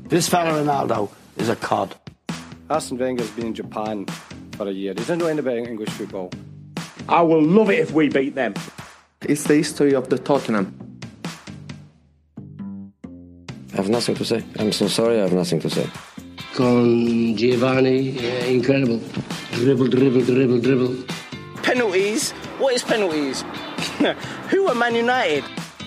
This fella Ronaldo is a cod. Arsene Wenger's been in Japan for a year. He doesn't know anything about English football. I will love it if we beat them. It's the history of the Tottenham. I have nothing to say. I'm so sorry, I have nothing to say. Con Giovanni, incredible. Dribble. Penalties? What is penalties? Who are Man United?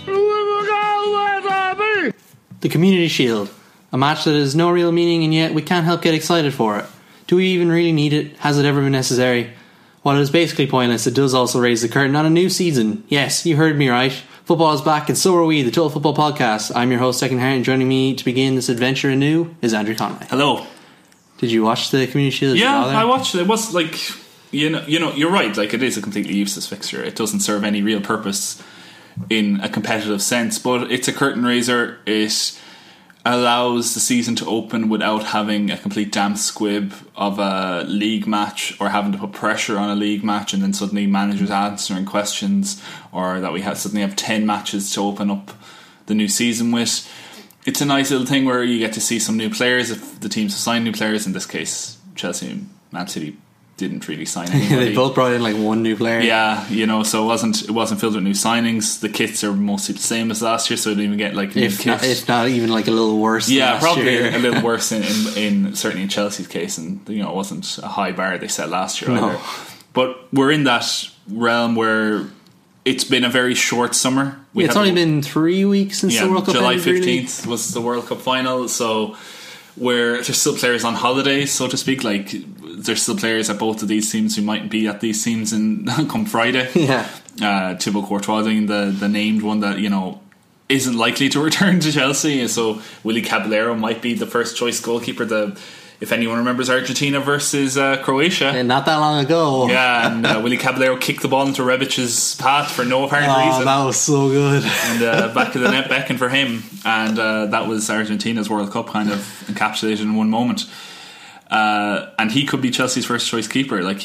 The Community Shield, a match that has no real meaning and yet we can't help get excited for it. Do we even really need it? Has it ever been necessary? While it is basically pointless, it does also raise the curtain on a new season. Yes, you heard me right. Football is back and so are we, the Total Football Podcast. I'm your host, Declan Hart, and joining me to begin this adventure anew is Andrew Conway. Hello. Did you watch the Community Shield? Yeah, I watched it. It was like, you know, you're right. Like, it is a completely useless fixture. It doesn't serve any real purpose in a competitive sense, but it's a curtain raiser. It allows the season to open without having a complete damn squib of a league match or having to put pressure on a league match and then suddenly managers answering questions, or that we suddenly have 10 matches to open up the new season with. It's a nice little thing where you get to see some new players if the teams have signed new players. In this case, Chelsea and Man City didn't really sign anybody. They both brought in like one new player. Yeah, you know, so it wasn't filled with new signings. The kits are mostly the same as last year, so they didn't even get like new kits. If not even like a little worse. Yeah, than probably last year. a little worse in certainly in Chelsea's case, and you know, it wasn't a high bar they set last year either. But we're in that realm where it's been a very short summer. It's only been 3 weeks since the World Cup July ended, really. 15th was the World Cup final, so where there's still players on holiday, so to speak. Like, there's still players at both of these teams who might be at these teams come Friday. Yeah. Thibaut Courtois being the named one that, you know, isn't likely to return to Chelsea. So Willy Caballero might be the first choice goalkeeper. If anyone remembers Argentina versus Croatia, And not that long ago. yeah, and Willy Caballero kicked the ball into Rebic's path for no apparent reason. That was so good. And back of the net beckoned for him, and that was Argentina's World Cup kind of encapsulated in one moment. And he could be Chelsea's first choice keeper. Like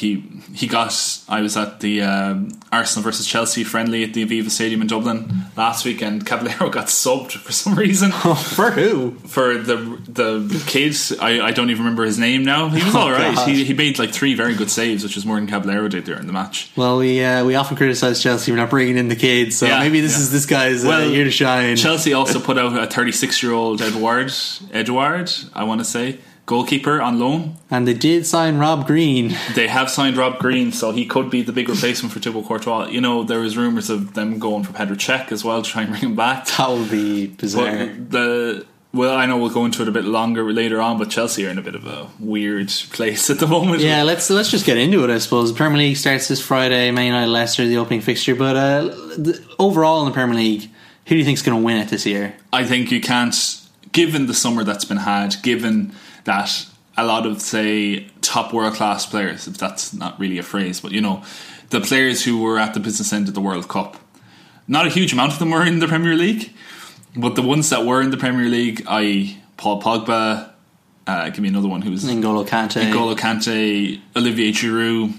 I was at the Arsenal versus Chelsea friendly at the Aviva Stadium in Dublin last week, and Caballero got subbed for some reason. For who? For the kid. I don't even remember his name now. He was alright. He made like 3 very good saves, which was more than Caballero did during the match. Well, we often criticise Chelsea for not bringing in the kids, so maybe this is this guy's year to shine. Chelsea also put out a 36-year-old Edouard, I want to say, goalkeeper on loan. And they did sign Rob Green. They have signed Rob Green, so he could be the big replacement for Thibaut Courtois. You know, there was rumours of them going for Petr Cech as well to try and bring him back. That would be bizarre. Well, I know we'll go into it a bit longer later on, but Chelsea are in a bit of a weird place at the moment. Yeah, let's just get into it, I suppose. The Premier League starts this Friday. Man United Leicester, the opening fixture. But overall in the Premier League, who do you think is going to win it this year? I think you can't, given the summer that's been had, given that a lot of, say, top world-class players, if that's not really a phrase, but, you know, the players who were at the business end of the World Cup, not a huge amount of them were in the Premier League, but the ones that were in the Premier League, i.e. Paul Pogba, give me another one who's... N'Golo Kante, Olivier Giroud.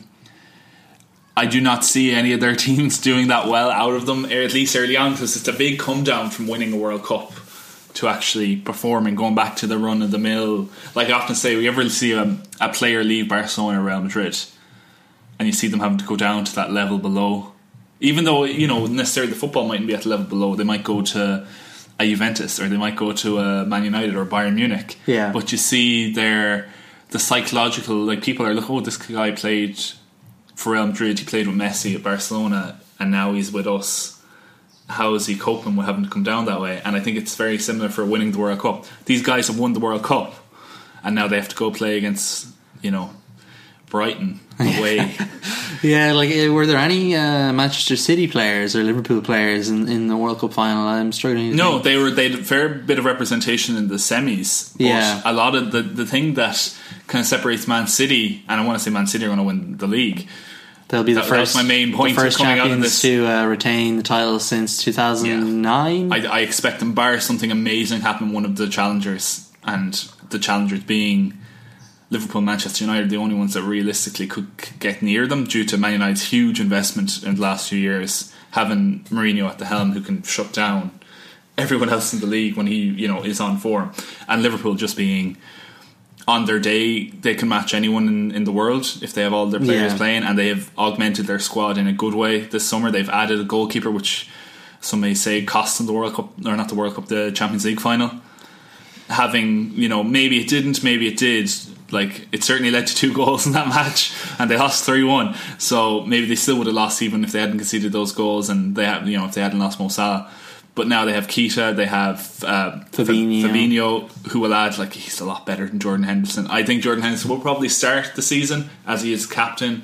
I do not see any of their teams doing that well out of them, at least early on, because it's a big come down from winning a World Cup to actually performing, going back to the run of the mill. Like I often say, we ever see a player leave Barcelona or Real Madrid and you see them having to go down to that level below, even though, you know, necessarily the football mightn't be at the level below. They might go to a Juventus, or they might go to a Man United or Bayern Munich. Yeah. But you see the psychological, like, people are like, oh, this guy played for Real Madrid, he played with Messi at Barcelona, and now he's with us. How is he coping with having to come down that way? And I think it's very similar for winning the World Cup. These guys have won the World Cup, and now they have to go play against, you know, Brighton away. Yeah, like, were there any Manchester City players or Liverpool players in the World Cup final? I'm struggling. No, they had a fair bit of representation in the semis. But yeah, a lot of the thing that kind of separates Man City, and I want to say Man City are going to win the league. They'll be the first. That's my main point. The first coming champions out of this. to retain the title since 2009. Yeah. I expect them, bar something amazing happen, one of the challengers, and the challengers being Liverpool, Manchester United, the only ones that realistically could get near them due to Man United's huge investment in the last few years, having Mourinho at the helm who can shut down everyone else in the league when he is on form. And Liverpool just being on their day, they can match anyone in the world if they have all their players playing, and they have augmented their squad in a good way this summer. They've added a goalkeeper, which some may say cost them the World Cup, or not the World Cup, the Champions League final. Having, maybe it didn't, maybe it did. Like, it certainly led to 2 goals in that match, and they lost 3-1. So maybe they still would have lost even if they hadn't conceded those goals, and they have, if they hadn't lost Mo Salah. But now they have Keita, they have Fabinho, who will add, like, he's a lot better than Jordan Henderson. I think Jordan Henderson will probably start the season as he is captain,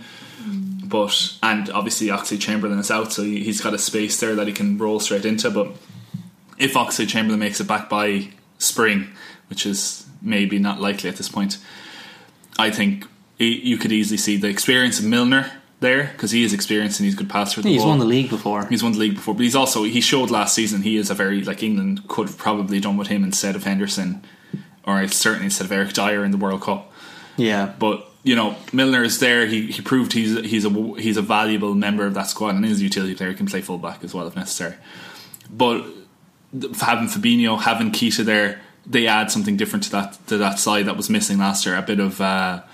and obviously Oxlade-Chamberlain is out, so he's got a space there that he can roll straight into. But if Oxlade-Chamberlain makes it back by spring, which is maybe not likely at this point, I think you could easily see the experience of Milner there, because he is experienced and he's a good passer. He's won the league before. But he showed last season he is a very, like, England could have probably done with him instead of Henderson, or certainly instead of Eric Dyer in the World Cup. Yeah, but Milner is there. He proved he's a valuable member of that squad, and is a utility player. He can play fullback as well if necessary. But having Fabinho, having Keita there, they add something different to that side that was missing last year. A bit of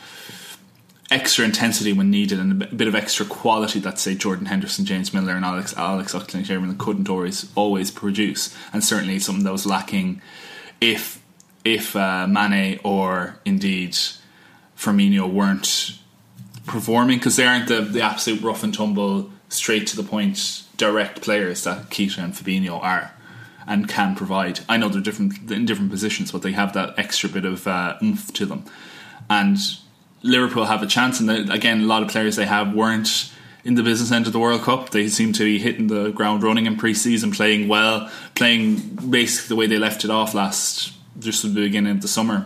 extra intensity when needed, and a bit of extra quality that, say, Jordan Henderson, James Milner and Alex Oxlade-Chamberlain couldn't always produce, and certainly something that was lacking if Mane or indeed Firmino weren't performing, because they aren't the absolute rough and tumble, straight to the point, direct players that Keita and Fabinho are and can provide. I know they're in different positions, but they have that extra bit of oomph to them. And Liverpool have a chance, and again, a lot of players they have weren't in the business end of the World Cup. They seem to be hitting the ground running in pre-season, playing well, playing basically the way they left it off just at the beginning of the summer,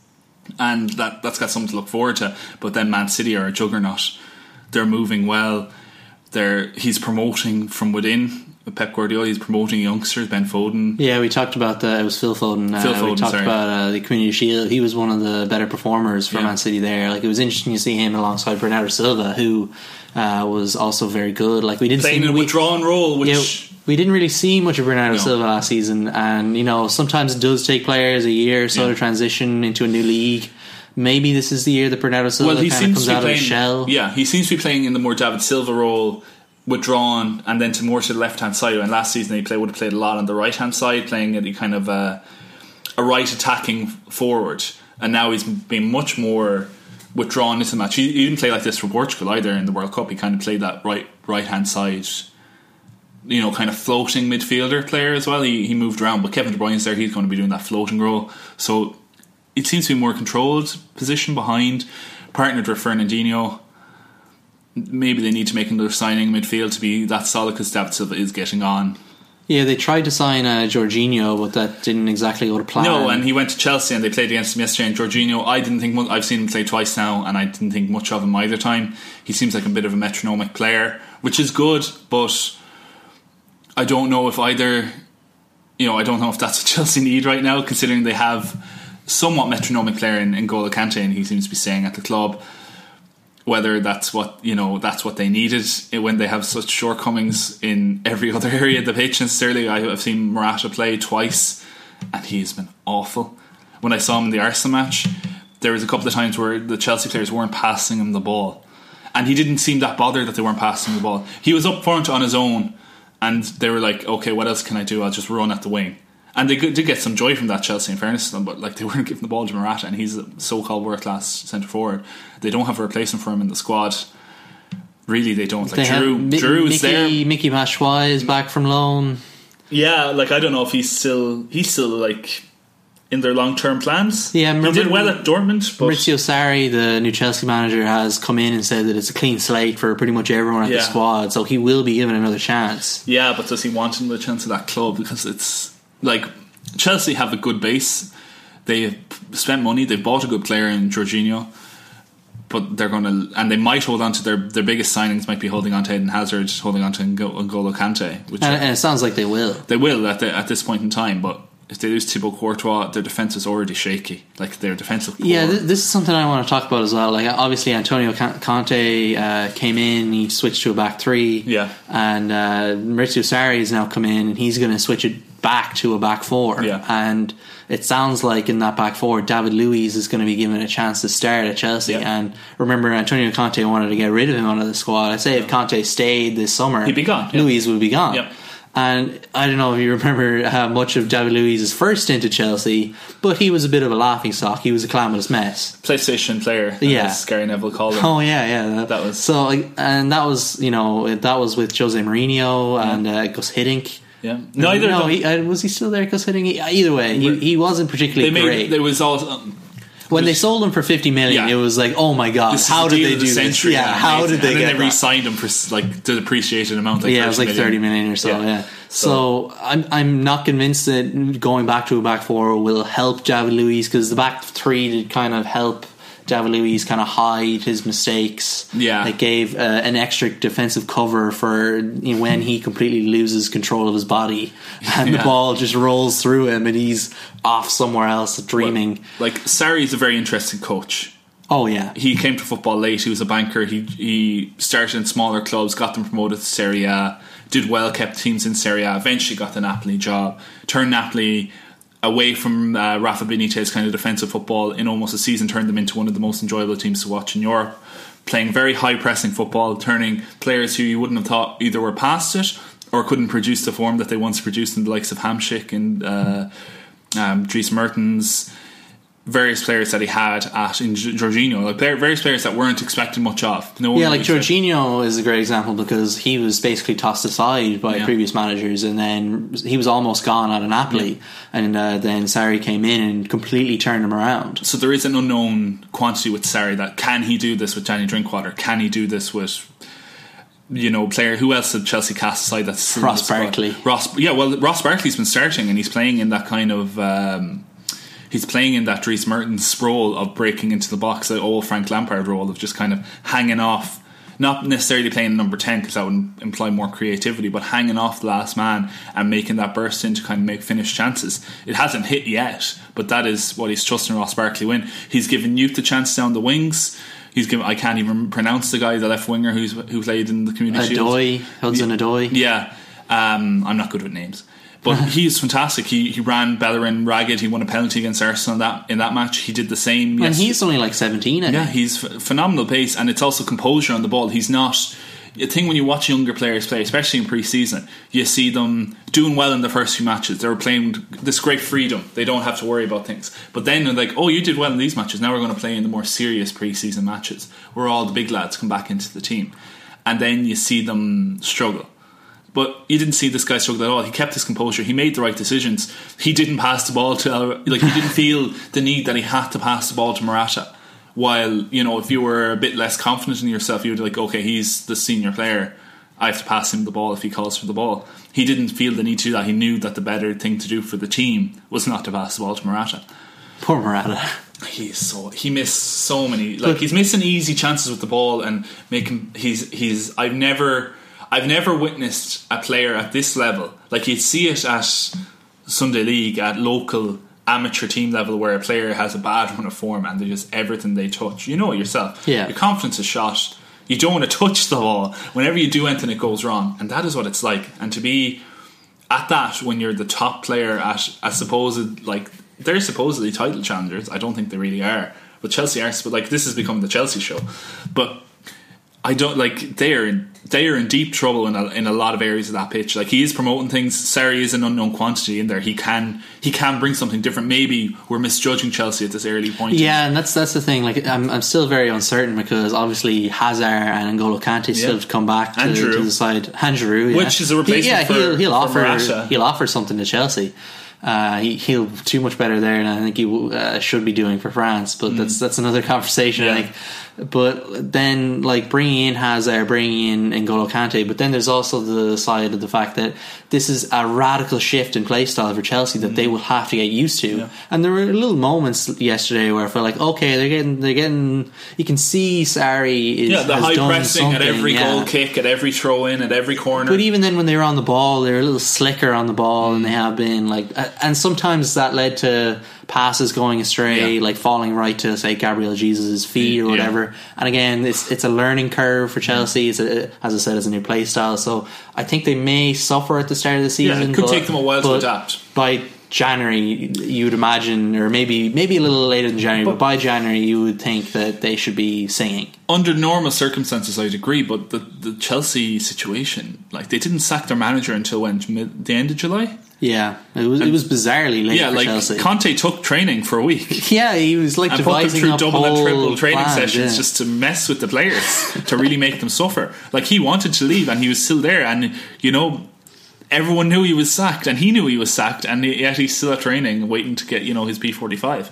and that's got something to look forward to. But then Man City are a juggernaut. They're moving well. He's promoting from within. Pep Guardiola, he's promoting youngsters. Ben Foden. Yeah, we talked about it was Phil Foden. We talked about the Community Shield. He was one of the better performers for Man City there. Like, it was interesting to see him alongside Bernardo Silva, who was also very good. Like, we didn't playing in a withdrawn role, which we didn't really see much of Bernardo Silva last season. And sometimes it does take players a year or so to transition into a new league. Maybe this is the year that Bernardo Silva kind of comes out of the shell. Yeah, he seems to be playing in the more David Silva role, withdrawn, and then more to the left hand side. And last season would have played a lot on the right hand side, playing at kind of a right attacking forward. And now he's been much more withdrawn into the match. He didn't play like this for Portugal either in the World Cup. He kind of played that right hand side, kind of floating midfielder player as well. He moved around, but Kevin De Bruyne's there. He's going to be doing that floating role. So it seems to be a more controlled position behind, partnered with Fernandinho. Maybe they need to make another signing in midfield to be that solid, because David Silva is getting on. Yeah, they tried to sign Jorginho, but that didn't exactly go to plan. No, and he went to Chelsea and they played against him yesterday. And Jorginho, I've seen him play twice now, and I didn't think much of him either time. He seems like a bit of a metronomic player, which is good, but I don't know if I don't know if that's what Chelsea need right now, considering they have somewhat metronomic player in N'Golo Kante, and he seems to be staying at the club. Whether that's what they needed when they have such shortcomings in every other area of the pitch. Necessarily, I've seen Morata play twice, and he's been awful. When I saw him in the Arsenal match, there was a couple of times where the Chelsea players weren't passing him the ball, and he didn't seem that bothered that they weren't passing the ball. He was up front on his own, and they were like, "Okay, what else can I do? I'll just run at the wing." And they did get some joy from that, Chelsea, in fairness to them, but they weren't giving the ball to Morata, and he's a so-called world-class centre forward. They don't have a replacement for him in the squad. Really, they don't. Drew is there. Mickey Batshuayi is back from loan. Yeah, I don't know if he's still in their long-term plans. Yeah, he did well at Dortmund. But Maurizio Sarri, the new Chelsea manager, has come in and said that it's a clean slate for pretty much everyone at the squad, so he will be given another chance. Yeah, but does he want another chance at that club? Because it's Chelsea have a good base. They've spent money. They've bought a good player in Jorginho, but they're going to, and they might hold on to their biggest signings. Might be holding on to Eden Hazard, holding on to N'Golo Kante, and it sounds like they will. They will at this point in time. But if they lose Thibaut Courtois, their defence is already shaky. Their defensive core. Yeah, this is something I want to talk about as well. Obviously Antonio Conte came in, he switched to a back three. Yeah, and Maurizio Sarri has now come in, and he's going to switch it back to a back four, and it sounds like in that back four David Luiz is going to be given a chance to start at Chelsea. And remember, Antonio Conte wanted to get rid of him out of the squad. I'd say if Conte stayed this summer, he'd be gone. Luiz would be gone. And I don't know if you remember how much of David Luiz's first stint at Chelsea, but he was a bit of a laughingstock. He was a calamitous mess. PlayStation player, as Gary Neville called him. Oh yeah. That was so, and that was that was with Jose Mourinho and Gus Hiddink. Yeah, was he still there? Gus Hiddink. Either way, he wasn't particularly great. There was all. When they sold him for 50 million, it was like, oh my god, how did they do this? Yeah, how did they? And get then they re-signed him for like the depreciated amount. Like it was like 30 million or so. Yeah. So I'm not convinced that going back to a back four will help David Luiz, because the back three did kind of help David Luiz kind of hide his mistakes. It gave an extra defensive cover for when he completely loses control of his body and the ball just rolls through him and he's off somewhere else dreaming. Like Sarri is a very interesting coach. Oh yeah, he came to football late. He was a banker. He started in smaller clubs, got them promoted to Serie A, did well, kept teams in Serie A, eventually got the Napoli job, turned Napoli away from Rafa Benitez kind of defensive football in almost a season, turned them into one of the most enjoyable teams to watch in Europe, playing very high pressing football, turning players who you wouldn't have thought either were past it or couldn't produce the form that they once produced in the likes of Hamsik and Dries Mertens, various players that he had in Jorginho, like various players that weren't expecting much of. Like Jorginho is a great example, because he was basically tossed aside by previous managers, and then he was almost gone out of Napoli, and then Sarri came in and completely turned him around. So there is an unknown quantity with Sarri. That can he do this with Danny Drinkwater? Can he do this with player? Who else did Chelsea cast aside? That's Ross Barkley. Ross Barkley's been starting, and he's playing in that kind of. He's playing in that Dries Mertens role of breaking into the box, the old Frank Lampard role of just kind of hanging off, not necessarily playing number 10 because that would imply more creativity, but hanging off the last man and making that burst in to kind of make finished chances. It hasn't hit yet, but that is what he's trusting Ross Barkley with. He's given youth the chance down the wings. I can't even pronounce the guy, the left winger who played in the Community Shield. Hudson Odoi. Yeah, I'm not good with names. But he's fantastic. He ran Bellerin ragged. He won a penalty against Arsenal in that match. He did the same. And he's only like 17. Yeah, he's phenomenal pace, and it's also composure on the ball. He's not a thing when you watch younger players play, especially in pre-season. You see them doing well in the first few matches. They're playing this great freedom. They don't have to worry about things. But then they're like, oh, you did well in these matches. Now we're going to play in the more serious pre-season matches where all the big lads come back into the team, and then you see them struggle. But you didn't see this guy struggle at all. He kept his composure. He made the right decisions. He didn't pass the ball to... he didn't feel the need that he had to pass the ball to Morata. While, if you were a bit less confident in yourself, you would be like, okay, he's the senior player. I have to pass him the ball if he calls for the ball. He didn't feel the need to do that. He knew that the better thing to do for the team was not to pass the ball to Morata. Poor Morata. He missed so many... he's missing easy chances with the ball and making... I've never witnessed a player at this level. Like, you'd see it at Sunday League, at local amateur team level, where a player has a bad run of form and they're just everything they touch. You know it yourself. Yeah. Your confidence is shot. You don't want to touch the ball. Whenever you do anything, it goes wrong. And that is what it's like. And to be at that when you're the top player at a supposed... they're supposedly title challengers. I don't think they really are. But Chelsea are... But, this has become the Chelsea show. But... I don't they are in deep trouble in a lot of areas of that pitch. He is promoting things. Sarri is an unknown quantity in there. He can bring something different. Maybe we're misjudging Chelsea at this early point. Yeah, and that's the thing. I'm still very uncertain, because obviously Hazard and N'Golo Kante still have to come back to the side. Giroud, which is a replacement for he'll offer something to Chelsea. He'll do much better there than I think he should be doing for France, but that's another conversation. I think. But then, bringing in Hazard, bringing in N'Golo Kante, but then there's also the side of the fact that this is a radical shift in play style for Chelsea that they will have to get used to. Yeah. And there were little moments yesterday where I felt like, okay, they're getting. You can see Sarri has high done pressing something, at every goal kick, at every throw in, at every corner. But even then, when they were on the ball, they were a little slicker on the ball, and they have been and sometimes that led to passes going astray, Yeah. like falling right to, say, Gabriel Jesus' feet or whatever. And again, it's a learning curve for Chelsea. It's as I said, it's a new play style. So I think they may suffer at the start of the season. Yeah, it could take them a while to adapt. By January, you would imagine, or maybe a little later than January, but by January you would think that they should be singing. Under normal circumstances, I'd agree, but the Chelsea situation, like, they didn't sack their manager until the end of July. Yeah, it was bizarrely late for Chelsea. Conte took training for a week. Yeah, he was like and devising put them up through double and triple whole training plans, sessions just to mess with the players, to really make them suffer. Like, he wanted to leave and he was still there, and everyone knew he was sacked, and he knew he was sacked, and yet he's still at training waiting to get his P45.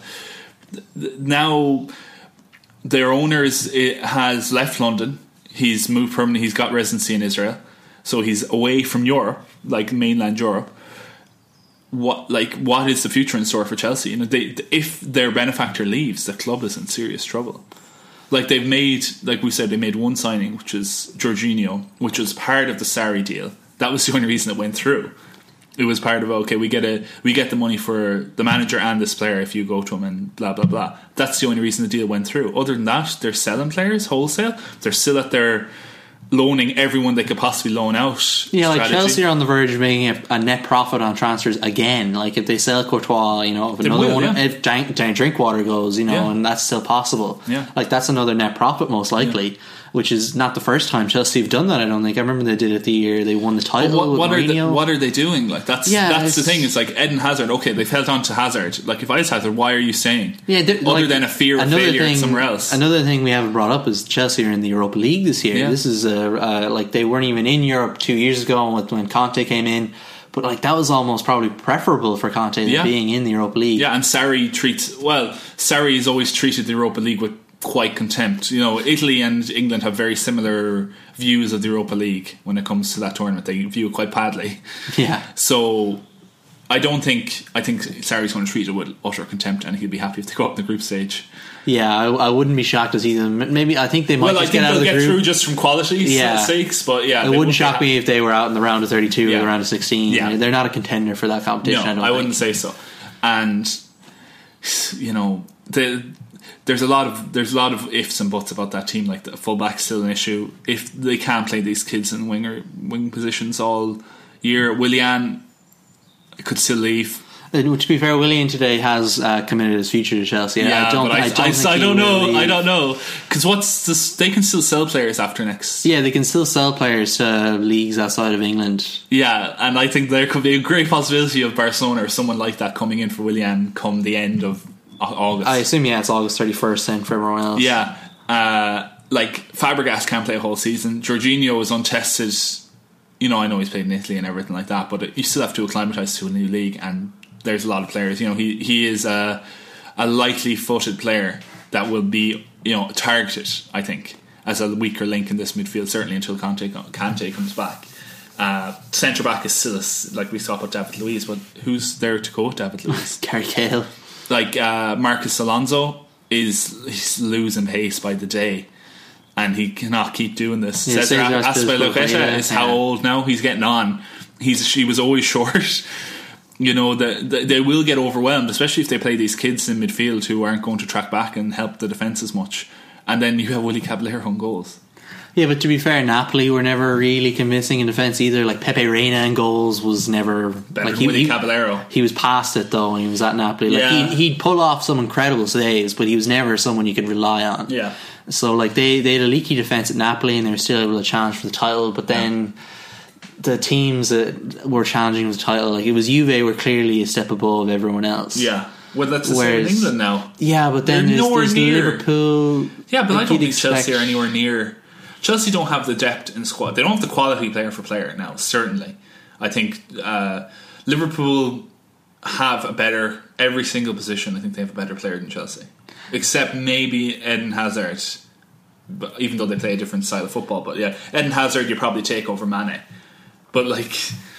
Now their owner has left London. He's moved permanently. He's got residency in Israel, so he's away from Europe, like mainland Europe. What is the future in store for Chelsea? If their benefactor leaves, the club is in serious trouble. Like, they've made, like we said, they made one signing, which is Jorginho, which was part of the Sarri deal. That was the only reason it went through. It was part of, okay, we get the money for the manager and this player if you go to him, and blah blah blah. That's the only reason the deal went through. Other than that, they're selling players wholesale. They're still at their loaning everyone they could possibly loan out. Yeah, like strategy. Chelsea are on the verge of making a net profit on transfers again. Like, if they sell Courtois, if another one, if Drinkwater goes, and that's still possible. Yeah. Like, that's another net profit most likely. Yeah. Which is not the first time Chelsea have done that, I don't think. I remember they did it the year they won the title with Mourinho. What are they doing? Like, that's the thing. It's like Eden Hazard. Okay, they've held on to Hazard. Like, if I was Hazard, why are you staying? Yeah, other than a fear of failure somewhere else. Another thing we haven't brought up is Chelsea are in the Europa League this year. Yeah. This is like, they weren't even in Europe 2 years ago when Conte came in. But, like, that was almost probably preferable for Conte than being in the Europa League. Yeah, and Sarri has always treated the Europa League with quite contempt. Italy and England have very similar views of the Europa League when it comes to that tournament. They view it quite badly. Yeah. So I think Sarri's going to treat it with utter contempt, and he'll be happy if they go up the group stage. Yeah, I wouldn't be shocked to see them. Maybe I think they might. Well, I think they'll get through just from quality sakes. But yeah, it wouldn't shock me if they were out in the round of 32 or the round of 16. Yeah. They're not a contender for that competition. No, I wouldn't say so. And there's a lot of ifs and buts about that team. Like, the fullback's still an issue. If they can't play these kids in wing positions all year, Willian could still leave. To be fair, Willian today has committed his future to Chelsea. Yeah, I don't know because they can still sell players after next. Yeah, they can still sell players to leagues outside of England. Yeah, and I think there could be a great possibility of Barcelona or someone like that coming in for Willian come the end of August. I assume it's August 31st then for everyone else. Yeah, like, Fabregas can't play a whole season. Jorginho is untested. I know he's played in Italy and everything like that, but you still have to acclimatise to a new league, and there's a lot of players. He is a lightly footed player that will be targeted, I think, as a weaker link in this midfield, certainly until Kante comes back. Centre back is still like we saw about David Luiz, but who's there to go with David Luiz? Gary Cahill. Like, Marcus Alonso he's losing pace by the day, and he cannot keep doing this. Cesar Azpilicueta is how old now? He's getting on. He was always short. They will get overwhelmed, especially if they play these kids in midfield who aren't going to track back and help the defence as much. And then you have Willy Caballero on goals. Yeah, but to be fair, Napoli were never really convincing in defence either. Like, Pepe Reina in goals was never better than Willy Caballero. He was past it though when he was at Napoli. Like, he'd pull off some incredible saves, but he was never someone you could rely on. Yeah. So, like, they had a leaky defence at Napoli, and they were still able to challenge for the title. But then the teams that were challenging for the title, like, it was Juve, were clearly a step above everyone else. Yeah. Well, that's the same in England now. Yeah, but then there's Liverpool. Yeah, but I don't think Chelsea are anywhere near. Chelsea don't have the depth in squad. They don't have the quality player for player now, certainly. I think Liverpool have a better, every single position, I think they have a better player than Chelsea. Except maybe Eden Hazard, but even though they play a different style of football. But yeah, Eden Hazard you probably take over Mane. But, like,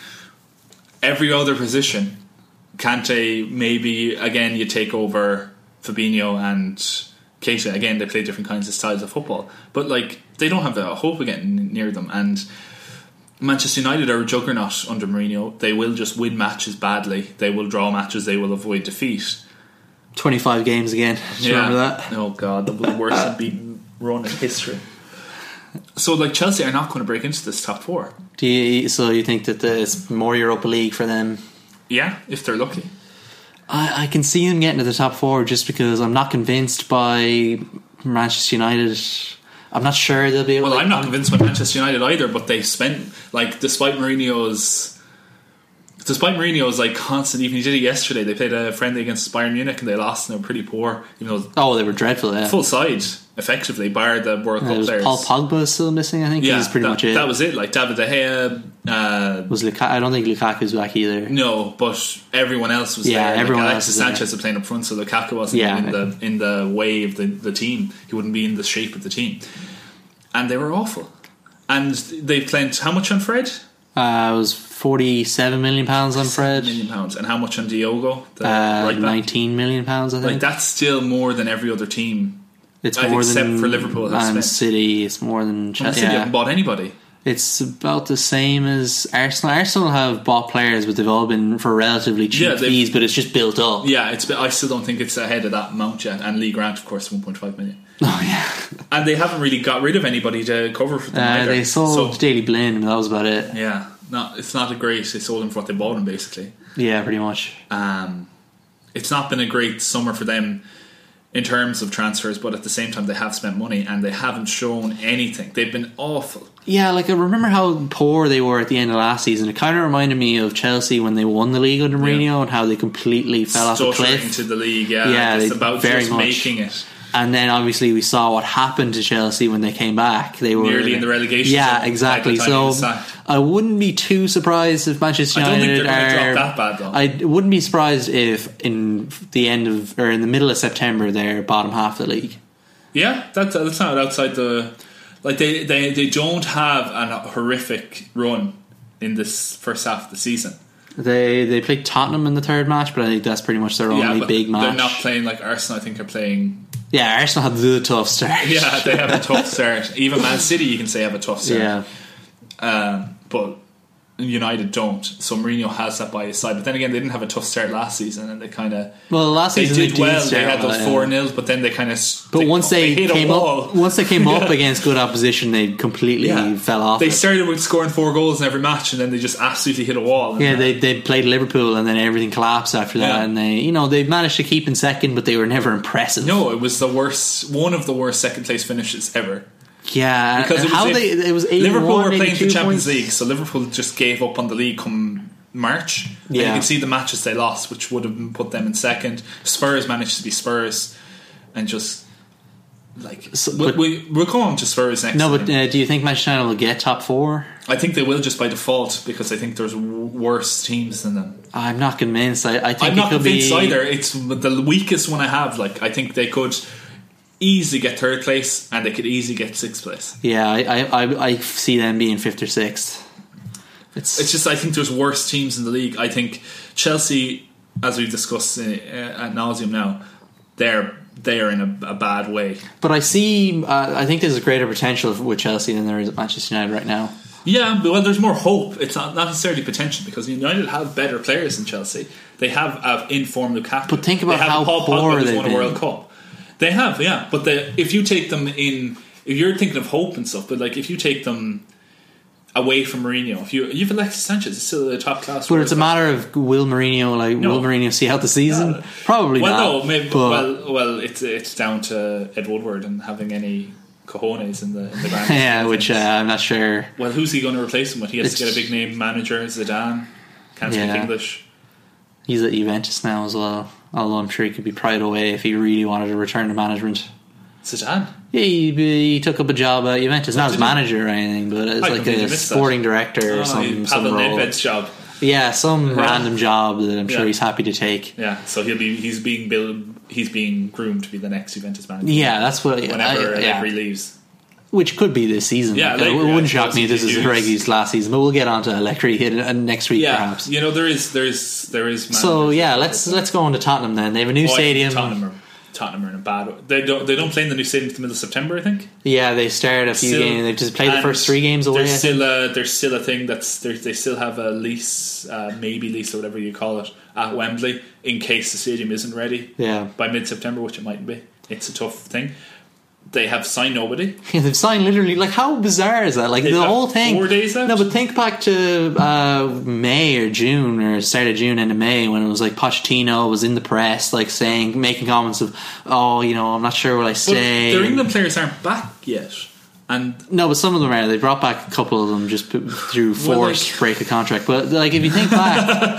every other position, Kante, maybe, again, you take over Fabinho and Keita. Again, they play different kinds of styles of football. But, like, they don't have the hope of getting near them. And Manchester United are a juggernaut under Mourinho. They will just win matches badly. They will draw matches. They will avoid defeat. 25 games again. Do you remember that? Oh God, the worst unbeaten run in history. So, like, Chelsea are not going to break into this top 4. So you think that it's more Europa League for them? Yeah, if they're lucky. I can see them getting to the top 4 just because I'm not convinced by Manchester United. I'm not sure they'll be able Well, to... I'm not convinced by Manchester United either, but they spent, like, despite Mourinho's like constant, even he did it yesterday, they played a friendly against Bayern Munich and they lost and they were pretty poor, even though they were dreadful, yeah. full side effectively, bar the World Cup players. Paul Pogba is still missing, I think. Yeah, he's pretty much it. That was it. Like David De Gea was I don't think Lukaku's back either. No, but everyone else was Yeah, there. everyone like else Alexis was Sanchez was playing up front, so Lukaku wasn't in the way of the team. He wouldn't be in the shape of the team. And they were awful. And they spent how much on Fred? It was £47 million on Fred. £7 million. And how much on Diogo? Right £19 million, I think. Like, that's still more than every other team. It's more except than for Liverpool has and spent. City. It's more than City haven't bought anybody. It's about the same as Arsenal. Arsenal have bought players, but they've all been for relatively cheap fees. But it's just built up. Yeah, I still don't think it's ahead of that amount yet. And Lee Grant, of course, 1.5 million. Oh yeah, and they haven't really got rid of anybody to cover for them either. They sold Daley Blind, and that was about it. Yeah, it's not a great. They sold him for what they bought him, basically. Yeah, pretty much. It's not been a great summer for them in terms of transfers, but at the same time they have spent money and they haven't shown anything. They've been awful. Yeah, like I remember how poor they were at the end of last season. It kind of reminded me of Chelsea when they won the league under Mourinho and how they completely fell off a cliff into the league. Yeah, it's about very just much making it. And then obviously we saw what happened to Chelsea when they came back. They were nearly in the relegation. Yeah, exactly. So I wouldn't be too surprised if Manchester United I don't think they're going to drop that bad though. I wouldn't be surprised if in the middle of September they're bottom half of the league. Yeah, that's not outside the. Like they don't have a horrific run in this first half of the season. They played Tottenham in the third match, but I think that's pretty much their only big match. They're not playing like Arsenal. I think they're playing. Yeah, Arsenal had the tough start. Yeah, they have a tough start. Even Man City, you can say, have a tough start. Yeah, but United don't. So Mourinho has that by his side. But then again, they didn't have a tough start last season, and they kind of last season they did well. They had those 4-0, but then they kind of. But once they came up against good opposition, they completely fell off. They started with scoring 4 goals in every match, and then they just absolutely hit a wall. Yeah, they played Liverpool, and then everything collapsed after that. And they managed to keep in second, but they were never impressive. No, it was one of the worst second place finishes ever. Yeah, because it was Liverpool were playing the Champions points. League, so Liverpool just gave up on the league come March. Yeah, and you can see the matches they lost, which would have put them in second. Spurs managed to be Spurs, and just like we'll come on to Spurs next. No, but do you think Manchester United will get top 4? I think they will just by default because I think there's worse teams than them. I'm not convinced. I think I'm not convinced be... either. It's the weakest one I have. Like I think they could easily get 3rd place and they could easily get 6th place. Yeah, I see them being 5th or 6th. It's just I think there's worse teams in the league. I think Chelsea, as we've discussed ad nauseum now, they are in a bad way. But I think there's a greater potential with Chelsea than there is at Manchester United right now. Yeah, well, there's more hope. It's not necessarily potential because United have better players than Chelsea. They have informed Lukaku. But think about how poor they've won a World Cup. They have, yeah. But if you take them in, if you're thinking of hope and stuff, but like if you take them away from Mourinho, if you've Alexis Sanchez, it's still a top class. But it's a matter of will Mourinho see out the season? Probably not. Well, no, maybe. Well, it's down to Ed Woodward and having any cojones in the grand. Yeah, which I'm not sure. Well, who's he going to replace him with? He has to get a big name manager. Zidane can't speak English. He's at Juventus now as well. Although I'm sure he could be pried away if he really wanted to return to management. Zidane? Yeah, he took up a job at Juventus, not as manager or anything, but as like a sporting director or some Pavel role. Nedved's job. Yeah, some random job that I'm sure he's happy to take. Yeah, so he's being groomed to be the next Juventus manager. Yeah, that's what. Whenever Allegri leaves. Which could be this season. Yeah, it wouldn't shock me if this is Reggie's last season, but we'll get on to Allegri next week, perhaps. There is. So yeah, let's go on to Tottenham then. They have a new stadium. Tottenham Tottenham are in a bad. They don't play in the new stadium until the middle of September, I think. Yeah, they started a few games. They've just played the first 3 games away. There's still a thing they still have a lease, maybe lease or whatever you call it, at Wembley in case the stadium isn't ready. Yeah. By mid-September, which it mightn't be. It's a tough thing. They have signed nobody. Yeah, they've signed literally, like, how bizarre is that? Like, They've the got whole thing. 4 days left? No, but think back to May or June, or start of June, end of May, when it was like Pochettino was in the press, like making comments of, I'm not sure will I stay. But their England players aren't back yet. And no, but some of them are. They brought back a couple of them just through force break of contract. But like, if you think back,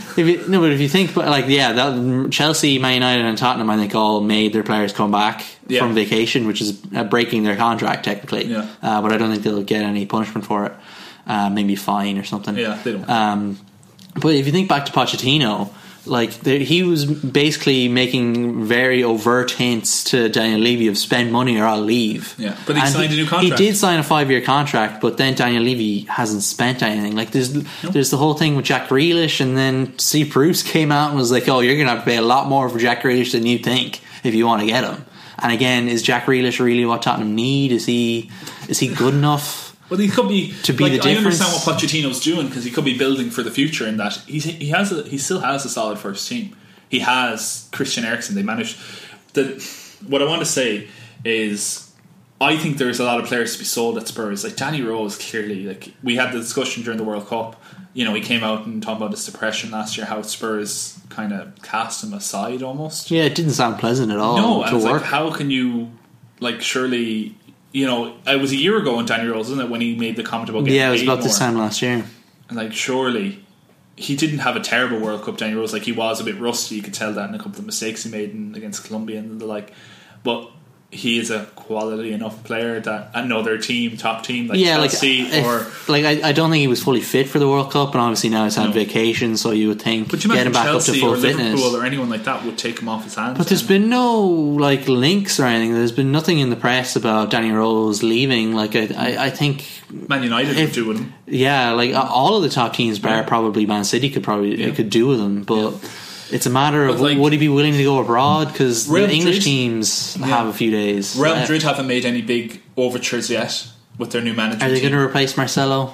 if you think, that Chelsea, Man United, and Tottenham, I think all made their players come back from vacation, which is breaking their contract technically. Yeah. But I don't think they'll get any punishment for it. Maybe a fine or something. Yeah, they don't. But if you think back to Pochettino, like he was basically making very overt hints to Daniel Levy of spend money or I'll leave. Yeah, but he signed a new contract. He did sign a 5-year contract, but then Daniel Levy hasn't spent anything. Like there's the whole thing with Jack Grealish, and then Steve Bruce came out and was like, "Oh, you're going to have to pay a lot more for Jack Grealish than you think if you want to get him." And again, is Jack Grealish really what Tottenham need? Is he good enough? Well, he could be to be the difference. I understand what Pochettino's doing because he could be building for the future. In that he still has a solid first team. He has Christian Eriksen. They managed. What I want to say is, I think there's a lot of players to be sold at Spurs. Like Danny Rose, clearly, like we had the discussion during the World Cup. He came out and talked about his depression last year. How Spurs kind of cast him aside almost. Yeah, it didn't sound pleasant at all. No, to and it's work. like, how can you surely. It was a year ago in Danny Rose, wasn't it, when he made the comment about getting paid more? Yeah, it was about this time last year. And like, surely he didn't have a terrible World Cup, Danny Rose. Like, he was a bit rusty. You could tell that in a couple of mistakes he made against Colombia and the like. But he is a quality enough player that another team, top team like Chelsea I don't think he was fully fit for the World Cup, and obviously now he's had vacation, so you would think but you get him back Chelsea up to full or fitness. Liverpool or anyone like that would take him off his hands. But there's been no links or anything. There's been nothing in the press about Danny Rose leaving. Like I think Man United would do with him. Yeah, like all of the top teams, bar probably Man City could do with him, but. Yeah. It's a matter of would he be willing to go abroad, because the English teams have a few days. Real Madrid haven't made any big overtures yet with their new manager. Are they going to replace Marcelo?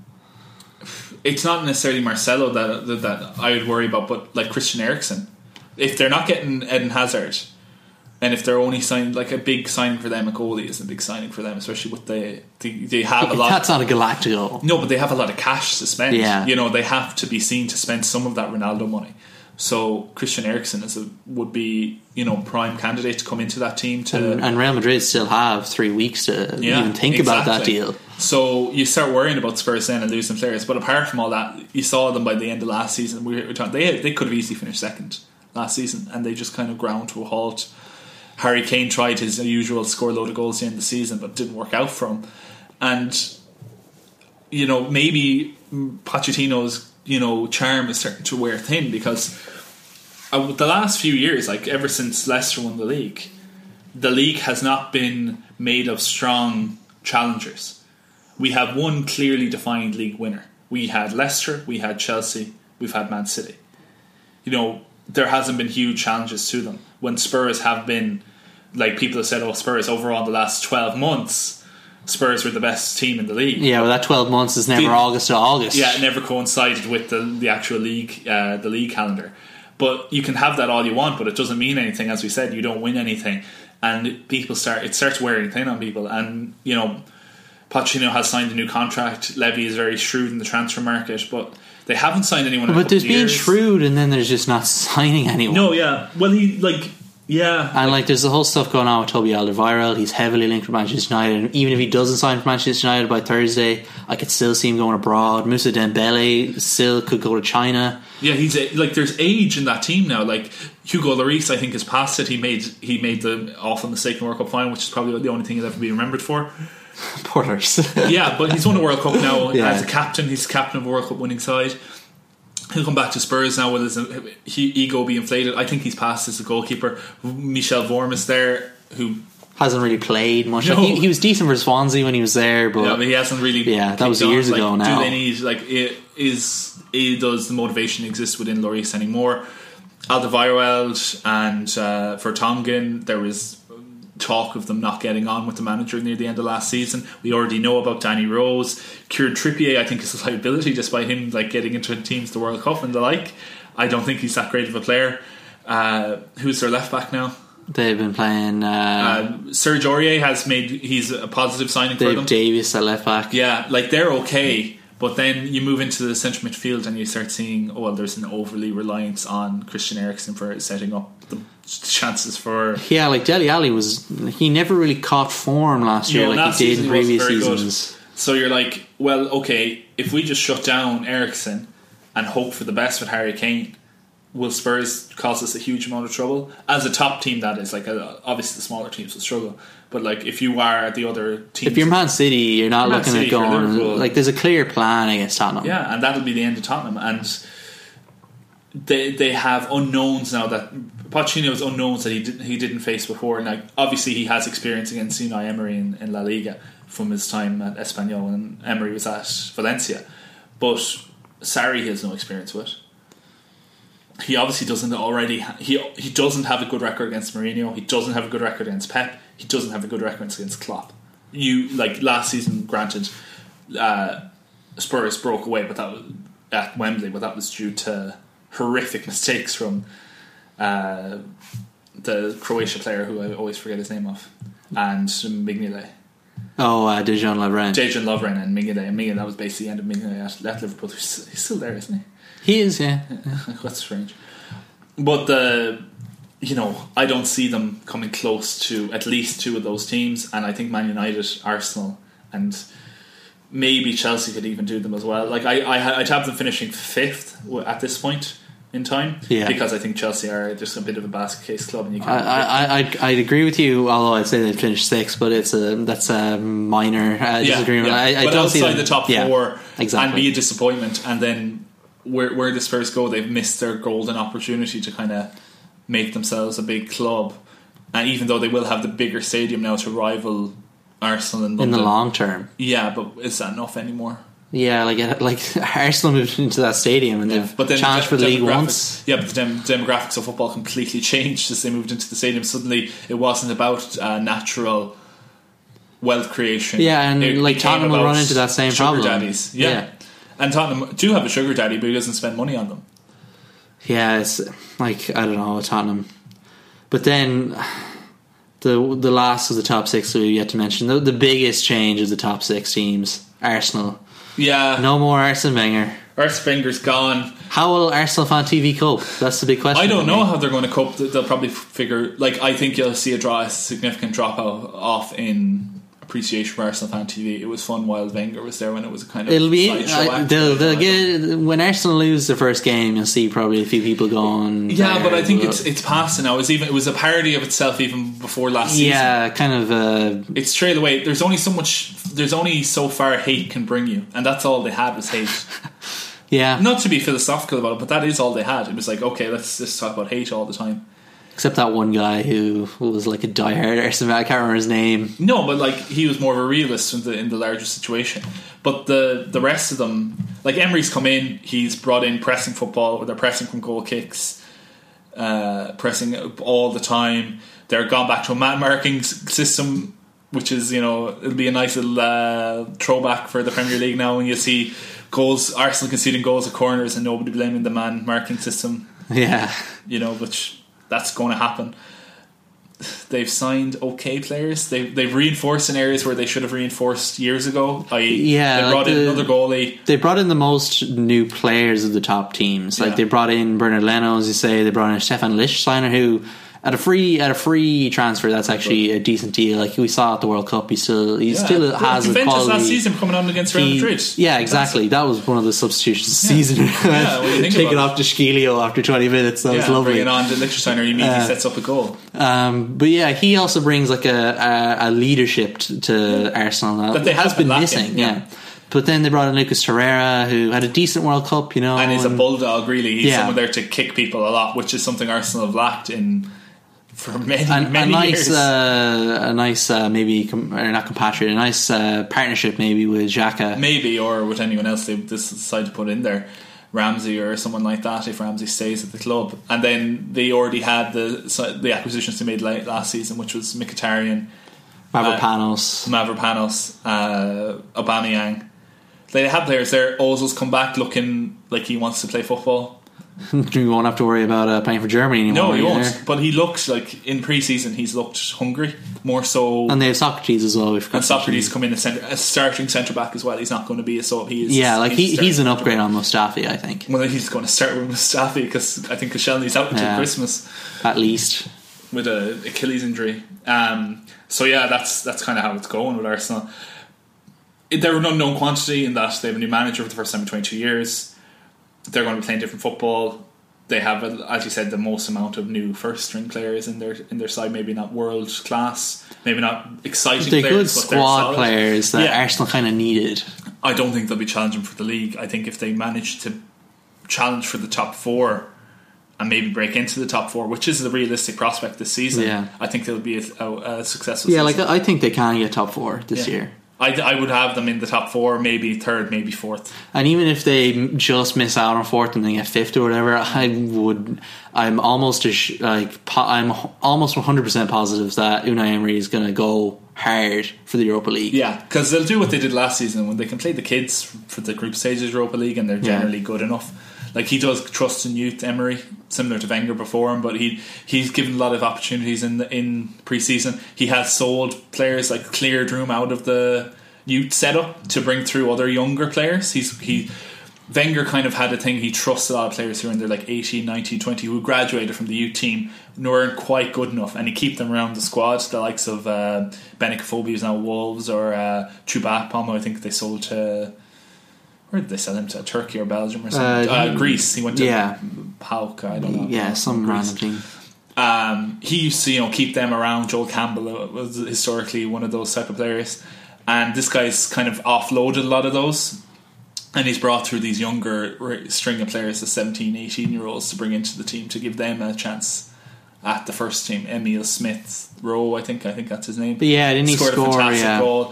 It's not necessarily Marcelo that I would worry about, but like Christian Eriksen. If they're not getting Eden Hazard, and if they're only signing, like a big signing for them, a goalie is a big signing for them, especially with they have a lot. That's not a Galactico. No, but they have a lot of cash to spend. Yeah. They have to be seen to spend some of that Ronaldo money. So Christian Eriksen would be prime candidate to come into that team. And Real Madrid still have 3 weeks to even think about that deal. So you start worrying about Spurs then and losing players. But apart from all that, you saw them by the end of last season. They could have easily finished second last season, and they just kind of ground to a halt. Harry Kane tried his usual score a load of goals at the end of the season, but didn't work out for him. And maybe Pochettino's charm is starting to wear thin, because the last few years, like ever since Leicester won the league has not been made of strong challengers. We have one clearly defined league winner. We had Leicester, we had Chelsea, we've had Man City. There hasn't been huge challenges to them. When Spurs have been, like people have said, Spurs overall in the last 12 months, Spurs were the best team in the league. Yeah, well, that 12 months is never August to August. Yeah, it never coincided with the actual league, the league calendar. But you can have that all you want, but it doesn't mean anything. As we said, you don't win anything, and it starts wearing thin on people. And Pochettino has signed a new contract. Levy is very shrewd in the transfer market, but they haven't signed anyone. But there's being shrewd, and then there's just not signing anyone. No, yeah. Well, and there's the whole stuff going on with Toby Alderweireld. He's heavily linked with Manchester United, and even if he doesn't sign for Manchester United by Thursday, I could still see him going abroad. Moussa Dembele still could go to China. Yeah, there's age in that team now. Like Hugo Lloris, I think, is past it. He made the awful mistake in the World Cup final, which is probably the only thing he'll ever be remembered for. Porters. Yeah, but he's won the World Cup now as a captain. He's captain of a World Cup winning side. He'll come back to Spurs now with his ego be inflated. I think he's past as a goalkeeper. Michel Vorm is there, who hasn't really played much. No. He was decent for Swansea when he was there, but he hasn't really. Yeah, that was years ago. Now, do they need does the motivation exist within Lloris anymore? Alderweireld and Vertonghen, there was talk of them not getting on with the manager near the end of last season. We already know about Danny Rose. Kieran Trippier, I think, is a liability just by him like getting into teams the World Cup and the like. I don't think he's that great of a player. Who's their left back now? They've been playing Serge Aurier he's a positive signing for them. Dave Davies at left back. Yeah, like they're okay. But then you move into the central midfield and you start seeing, there's an overly reliance on Christian Eriksen for setting up the chances for... Yeah, like Dele Alli he never really caught form last year like he did in previous seasons. So you're like, well, okay, if we just shut down Eriksen and hope for the best with Harry Kane, will Spurs cause us a huge amount of trouble? As a top team, that is. Like, obviously the smaller teams will struggle. But like, if you are the other teams, if you're Man City, you're not looking at going like there's a clear plan against Tottenham. Yeah, and that'll be the end of Tottenham. And they have unknowns now that Pochettino's unknowns that he didn't face before. Now, obviously, he has experience against Unai Emery in La Liga from his time at Espanyol, and Emery was at Valencia. But Sarri has no experience with. He obviously doesn't already. He doesn't have a good record against Mourinho. He doesn't have a good record against Pep. He doesn't have a good record against Klopp. Last season, granted, Spurs broke away, but that was at Wembley. But that was due to horrific mistakes from the Croatia player who I always forget his name of, and Mignolet. Dejan Lovren and Mignolet. And Mignolet, that was basically the end of Mignolet at Liverpool. He's still there, isn't he? He is, yeah. That's strange. But I don't see them coming close to at least two of those teams, and I think Man United, Arsenal, and maybe Chelsea could even do them as well. Like I'd have them finishing 5th at this point in time, because I think Chelsea are just a bit of a basket case club, and you can't. I'd agree with you, although I'd say they'd finish 6th, but that's a minor disagreement. Yeah. I but don't outside see them, the top 4 exactly. and be a disappointment, and then where the Spurs go, they've missed their golden opportunity to kind of make themselves a big club, and even though they will have the bigger stadium now to rival Arsenal in the long term, but is that enough anymore? Yeah, like Arsenal moved into that stadium and they've challenged for the league once. Yeah, but the demographics of football completely changed as they moved into the stadium. Suddenly it wasn't about natural wealth creation. Yeah, and Tottenham will run into that same problem. Daddies. Yeah. And Tottenham do have a sugar daddy, but he doesn't spend money on them. Yeah, it's like, I don't know, Tottenham. But then the last of the top 6 that we yet to mention, the biggest change of the top 6 teams, Arsenal. Yeah. No more Arsene Wenger. Arsene Wenger's gone. How will Arsenal Fan TV cope? That's the big question. I don't know how they're going to cope. They'll probably figure, I think you'll see a significant drop off in appreciation for Arsenal Fan TV. It was fun while Wenger was there, when it was a kind of it'll be they'll get, when Arsenal lose their first game, you'll see probably a few people going but I think it's past now. It was a parody of itself even before last season. Kind of it's straight away. There's only so far hate can bring you, and that's all they had was hate. Not to be philosophical about it, but that is all they had. It was like, okay, let's just talk about hate all the time. Except that one guy who was like a diehard Arsenal. I can't remember his name. No, but he was more of a realist in the larger situation. But the rest of them, Emery's come in, he's brought in pressing football, where they're pressing from goal kicks, pressing all the time. They're gone back to a man marking system, which is, it'll be a nice little throwback for the Premier League now, when you see Arsenal conceding goals at corners and nobody blaming the man marking system. Yeah, which. That's going to happen. They've signed okay players. They've reinforced in areas where they should have reinforced years ago. They brought in another goalie. They brought in the most new players of the top teams. They brought in Bernard Leno, as you say. They brought in Stefan Lichtsteiner, who at a free transfer, that's actually a decent deal. Like we saw at the World Cup, he still has a quality. Last season coming on against Real Madrid. Yeah, exactly. That was one of the substitutions this season. Taking off Deschilio after 20 minutes. That was lovely. Bringing on the Lichtsteiner, he immediately sets up a goal. But yeah, he also brings a leadership to Arsenal that has been missing. Yeah. But then they brought in Lucas Torreira, who had a decent World Cup, and is a bulldog. Really, he's someone there to kick people a lot, which is something Arsenal have lacked in. For many years. A nice maybe, or not compatriot, a nice partnership maybe with Xhaka. Maybe, or with anyone else they decide to put in there. Ramsey or someone like that if Ramsey stays at the club. And then they already had the acquisitions they made last season, which was Mkhitaryan, Mavropanos, Aubameyang. They have players there. Ozil's come back looking like he wants to play football. You won't have to worry about playing for Germany anymore. No, he won't. But he looks like in pre-season he's looked hungry more so. And they have Socrates as well. And Socrates come in as starting centre back as well. He's not going to be he's an upgrade on Mustafi, I think. Well, he's going to start with Mustafi because I think Koscielny's out until Christmas at least with an Achilles injury. So yeah, that's kind of how it's going with Arsenal. They're an unknown quantity in that they have a new manager for the first time in 22 years. They're going to be playing different football. They have, as you said, the most amount of new first string players in their side. Maybe not world class, maybe not exciting. They're players, good but squad players that Arsenal kind of needed. I don't think they'll be challenging for the league. I think if they manage to challenge for the top 4 and maybe break into the top 4, which is a realistic prospect this season, I think they'll be a successful season. Like I think they can get top 4 this year. I would have them in the top 4, maybe 3rd, maybe 4th. And even if they just miss out on 4th and they get 5th or whatever, I'm almost 100% positive that Unai Emery is going to go hard for the Europa League. Yeah, because they'll do what they did last season when they can play the kids for the group stages Europa League, and they're generally good enough. Like, he does trust in youth, Emery, similar to Wenger before him, but he's given a lot of opportunities in pre-season. He has sold players, like cleared room out of the youth setup to bring through other younger players. Wenger kind of had a thing, he trusts a lot of players who are in their like 18, 19, 20 who graduated from the youth team and weren't quite good enough, and he keep them around the squad. The likes of Benik Afobe, who's now Wolves, or Chuba Pomo, I think they sold to... Where did they sell him to? Turkey or Belgium or something? Greece. He went to PAOK, I don't know. Yeah, some random team. He used to keep them around. Joel Campbell was historically one of those type of players, and this guy's kind of offloaded a lot of those, and he's brought through these younger string of players, the 17, 18 year olds, to bring into the team to give them a chance at the first team. Emile Smith Rowe, I think that's his name. But didn't he scored score a fantastic goal.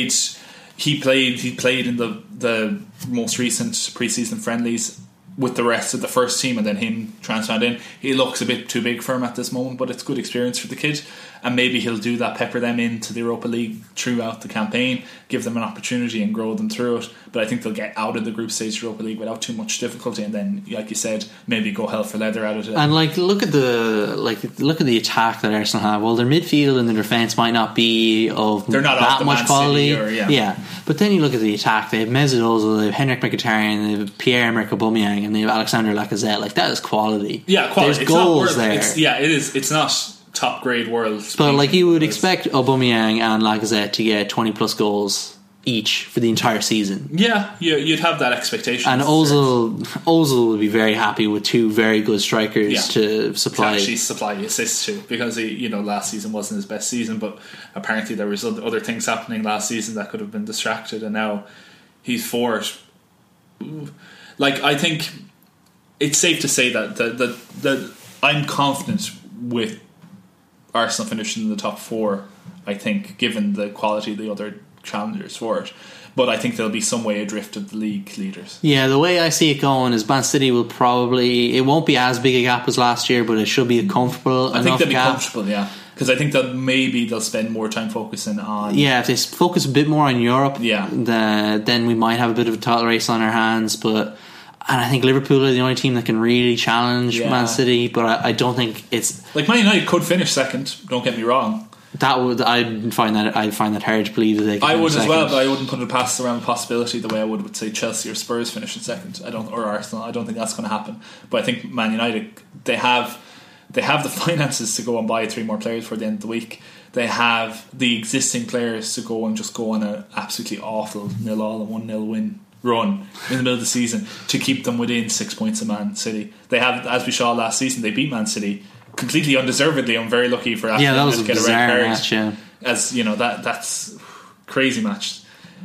He played in the most recent pre-season friendlies with the rest of the first team, and then him transferred in. He looks a bit too big for him at this moment, but it's good experience for the kid, and maybe he'll do that, pepper them into the Europa League throughout the campaign, give them an opportunity and grow them through it. But I think they'll get out of the group stage Europa League without too much difficulty, and then, like you said, maybe go hell for leather out of it. And look at the attack that Arsenal have. Well, their midfield and their defence might not be of that much quality. But then you look at the attack. They have Mesut Ozil, they have Henrik Mkhitaryan, they have Pierre-Emerick Aubameyang, and they have Alexander Lacazette. Like, that is quality. Yeah, quality. There's goals there. It is. It's not top grade world. But you would expect Aubameyang and Lacazette to get 20 plus goals each for the entire season. Yeah, you'd have that expectation. And Ozil would be very happy with 2 very good strikers to supply. To actually supply assists to, because last season wasn't his best season, but apparently there was other things happening last season that could have been distracted, and now he's for it. Like, I think it's safe to say that I'm confident with Arsenal finishing in the top 4, I think, given the quality of the other challengers for it. But I think there'll be some way adrift of the league leaders. Yeah, the way I see it going is Man City will probably... It won't be as big a gap as last year, but it should be a comfortable enough gap. I think they'll be comfortable, yeah. Because I think that maybe they'll spend more time focusing on... Yeah, if they focus a bit more on Europe, then we might have a bit of a title race on our hands. And I think Liverpool are the only team that can really challenge Man City, but I don't think it's... Like, Man United could finish second, don't get me wrong. I'd find that hard to believe that they could. I would as well, but I wouldn't put it past the realm of possibility the way I would with, say, Chelsea or Spurs finishing second. Or Arsenal. I don't think that's going to happen. But I think Man United, they have the finances to go and buy 3 more players for the end of the week. They have the existing players to go and just go on an absolutely awful 0-0 and 1-0 win run in the middle of the season to keep them within 6 points of Man City. They have, as we saw last season, they beat Man City completely undeservedly. I'm very lucky for Ashley that was to a get a red card. Match, as you know, that's crazy match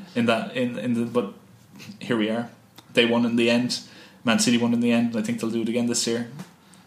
but here we are. They won in the end. Man City won in the end. I think they'll do it again this year.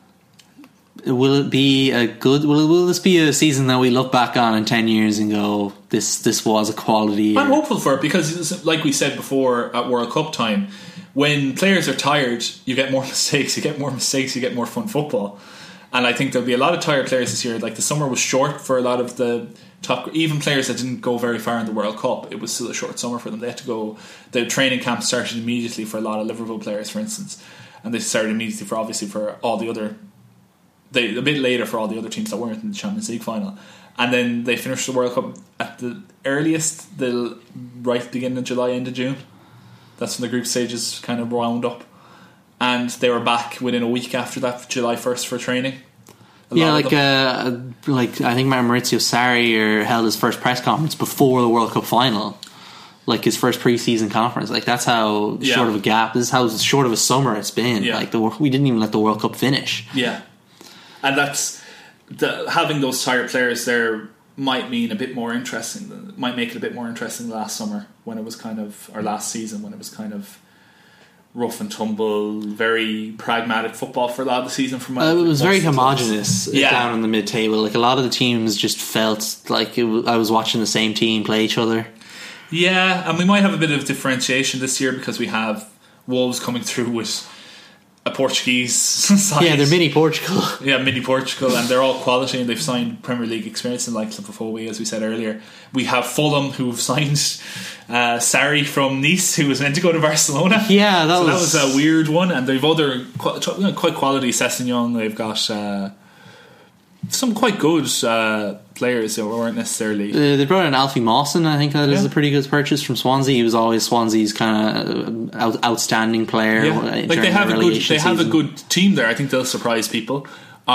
Will it be will this be a season that we look back on in 10 years and go, this was a quality year? I'm hopeful for it, because like we said before at World Cup time, when players are tired, you get more mistakes. You get more fun football. And I think there'll be a lot of tired players this year. Like, the summer was short for a lot of the top, even players that didn't go very far in the World Cup. It was still a short summer for them. They had to go. The training camp started immediately for a lot of Liverpool players, for instance, and they started immediately for all the other. A bit later for all the other teams that weren't in the Champions League final, and then they finished the World Cup at the earliest. They'll right beginning of July, end of June. That's when the group stages kind of wound up. And they were back within a week after that, July 1st, for training. Like I think Maurizio Sarri held his first press conference before the World Cup final, like his first pre-season conference. Like, that's how short of a gap. This is how short of a summer it's been. Yeah. Like, we didn't even let the World Cup finish. Yeah, and that's having those tired players there might mean a bit more interesting. Might make it a bit more interesting last summer when it was kind of, or last season when it was kind of rough and tumble, very pragmatic football for a lot of the season. It was very homogenous down in the mid-table. Like, a lot of the teams just felt like I was watching the same team play each other. Yeah, and we might have a bit of differentiation this year because we have Wolves coming through with a Portuguese side. Yeah, they're mini Portugal. Yeah, mini Portugal, and they're all quality, and they've signed Premier League experience in like Liverpool, as we said earlier. We have Fulham, who've signed Sarri from Nice, who was meant to go to Barcelona. Yeah, that was a weird one. And they've other quite quality. Sessegnon, they've got some quite good players who weren't necessarily. They brought in Alfie Mawson. I think that is a pretty good purchase from Swansea. He was always Swansea's kind of outstanding player. Yeah. Like, they have a good team there. I think they'll surprise people.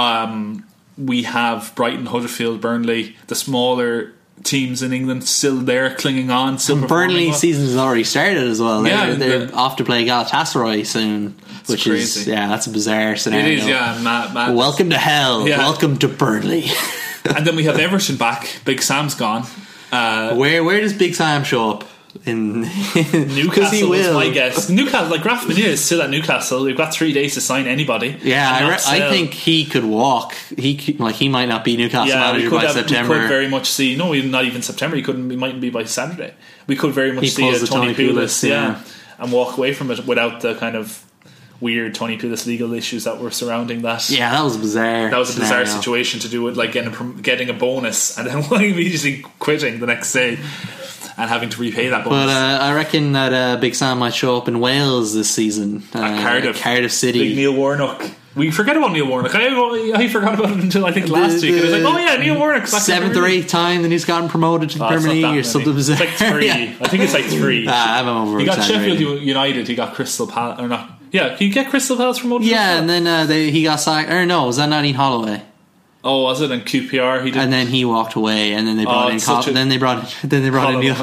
We have Brighton, Huddersfield, Burnley, the smaller teams in England still there clinging on. Burnley season has already started as well. They're off to play Galatasaray soon, which crazy. Is that's a bizarre scenario. It is, mad. Welcome to hell. Yeah. Welcome to Burnley. And then we have Everton back. Big Sam's gone. Where does Big Sam show up? In Newcastle is my guess. Newcastle, like Rafa Benitez is still at Newcastle. We've got 3 days to sign anybody. Yeah, I think he could walk. He might not be Newcastle manager by September. We could very much see. No, not even September. He mightn't be by Saturday. We could very much see a Tony Pulis, and walk away from it without the kind of weird Tony Pulis legal issues that were surrounding that. Yeah, that was bizarre. That was a bizarre situation to do with, like getting a bonus and then immediately quitting the next day and having to repay that bonus. But I reckon that Big Sam might show up in Wales this season. At Cardiff City. Big Neil Warnock. We forget about Neil Warnock. I forgot about it until I think last week. And I was like, oh yeah, Neil Warnock. 7th or 8th time that he's gotten promoted to the Premier League or something bizarre. It's like 3. I think it's like 3. I'm over. He got Sheffield United. He got Crystal Palace. Or not. Yeah, he get Crystal Palace promoted. Yeah, and then he got sacked. Or no, was that not Ian Holloway? Oh, was it? And QPR, he did. And then he walked away, and then they brought in. Then they brought in Neil.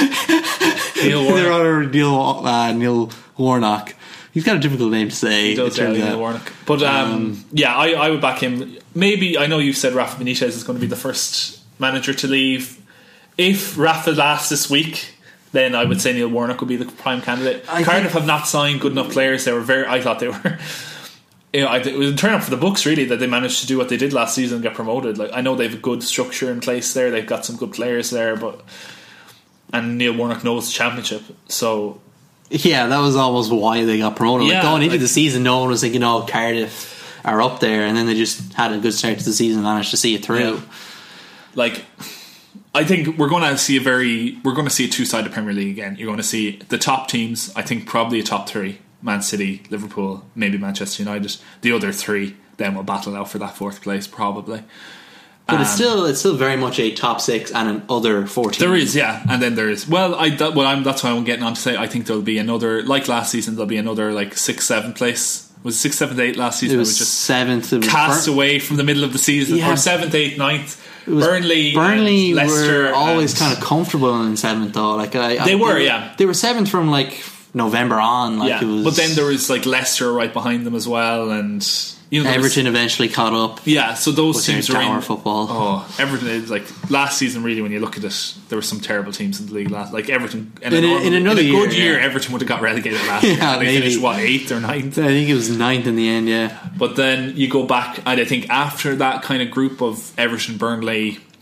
Neil Warnock. Neil Warnock. He's got a difficult name to say. He does, Neil Warnock. But I would back him. Maybe, I know you said Rafa Benitez is going to be the first manager to leave. If Rafa lasts this week, then I would say Neil Warnock would be the prime candidate. Cardiff have not signed good enough players. I thought they were. It was a turn up for the books, really, that they managed to do what they did last season and get promoted. Like, I know they've a good structure in place there. They've got some good players there, and Neil Warnock knows the Championship, so. Yeah, that was almost why they got promoted. Going into the season, no one was thinking, Cardiff are up there, and then they just had a good start to the season and managed to see it through. Yeah. Like, I think we're going to see a two-sided Premier League again. You're going to see the top teams. I think probably a top 3: Man City, Liverpool, maybe Manchester United. The other 3 then will battle out for that 4th place, probably. But it's still very much a top 6 and an other 4 teams. There is, yeah, and then there is. That's why I'm getting on to say I think there'll be another, like last season, there'll be another like 6th, 7th place. Was it 6th, 7th, 8th last season? It was just 7th. Cast away from the middle of the season, or 7th, 8th, 9th. Burnley Leicester were always kind of comfortable in 7th though. They were 7th from like November on. But then there was like Leicester right behind them as well, and Everton eventually caught up. Yeah, so those teams are in football. Oh, Everton is like last season. Really, when you look at it, there were some terrible teams in the league last. Like Everton, in a good year, Everton would have got relegated last year. They finished 8th or 9th. I think it was 9th in the end. Yeah, but then you go back, and I think after that kind of group of Everton, Burnley,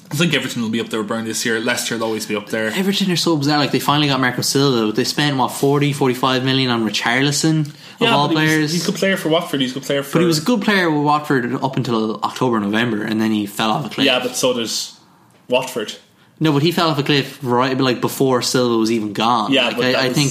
I think Everton will be up there with Burnley this year. Leicester will always be up there. Everton are so bizarre. Like, they finally got Marco Silva, but they spent 45 million on Richarlison of all players. He's a good player for Watford. He's a good player for. But he was a good player with Watford up until October, November, and then he fell off a cliff. Yeah, but so does Watford. No, but he fell off a cliff right, like before Silva was even gone. Yeah, like, but I think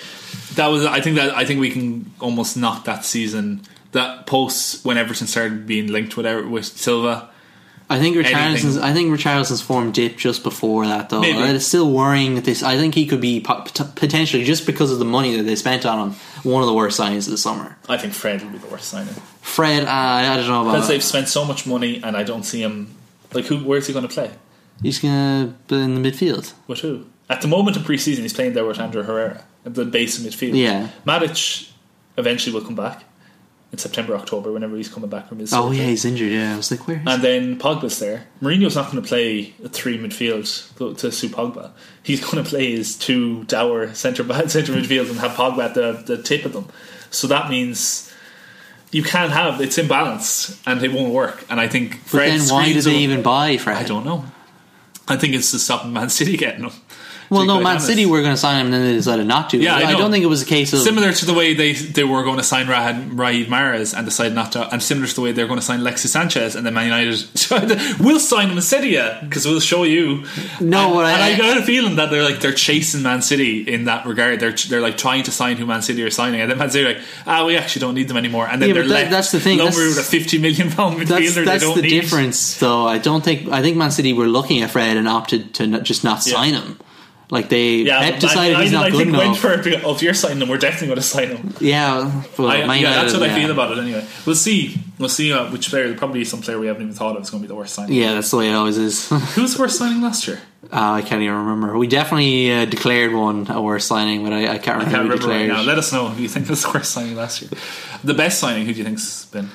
I think we can almost knock that season, that post when Everton started being linked with Silva. I think Richarlison's form dipped just before that, though. Maybe. It's still worrying that this. I think he could be potentially, just because of the money that they spent on him, one of the worst signings of the summer. I think Fred will be the worst signing. Fred, I don't know about because that. they've spent so much money, and I don't see him. Like, where's he going to play? He's going to be in the midfield. With who? At the moment in pre-season, he's playing there with Andrew Herrera at the base of midfield. Yeah, Matic eventually will come back in September, October, whenever he's coming back from his surgery. Yeah, he's injured. Yeah, I was like, where is and then Pogba's there. Mourinho's not going to play a 3 midfield to suit Pogba. He's going to play his 2 dour centre midfield and have Pogba at the tip of them. So that means you can't have, it's imbalanced and it won't work. And I think Fred. But then why did they even buy Fred? I don't know. I think it's to stop Man City getting him. Well, no, Man City were going to sign him and then they decided not to. Yeah, I don't think it was a case of... Similar to the way they were going to sign Raheem Mahrez and decided not to, and similar to the way they were going to sign Alexis Sanchez and then Man United we'll sign him instead of you because we'll show you. No, and I got a feeling that they're chasing Man City in that regard. They're like trying to sign who Man City are signing, and then Man City are like, we actually don't need them anymore, and then that's the thing. Lumber with a £50 million midfielder. That's the difference, though. I think Man City were looking at Fred and opted to not sign him. Like Pep decided he's not good enough. If you're signing them, we're definitely going to sign them. Yeah, that's what I feel about it. Anyway, we'll see which player. Probably some player we haven't even thought of is going to be the worst signing. Yeah, that's the way it always is. Who was the worst signing last year? I can't even remember. We definitely declared one a worst signing, but I can't remember. Who we declared. Right now. Let us know who you think was the worst signing last year. The best signing, who do you think's been?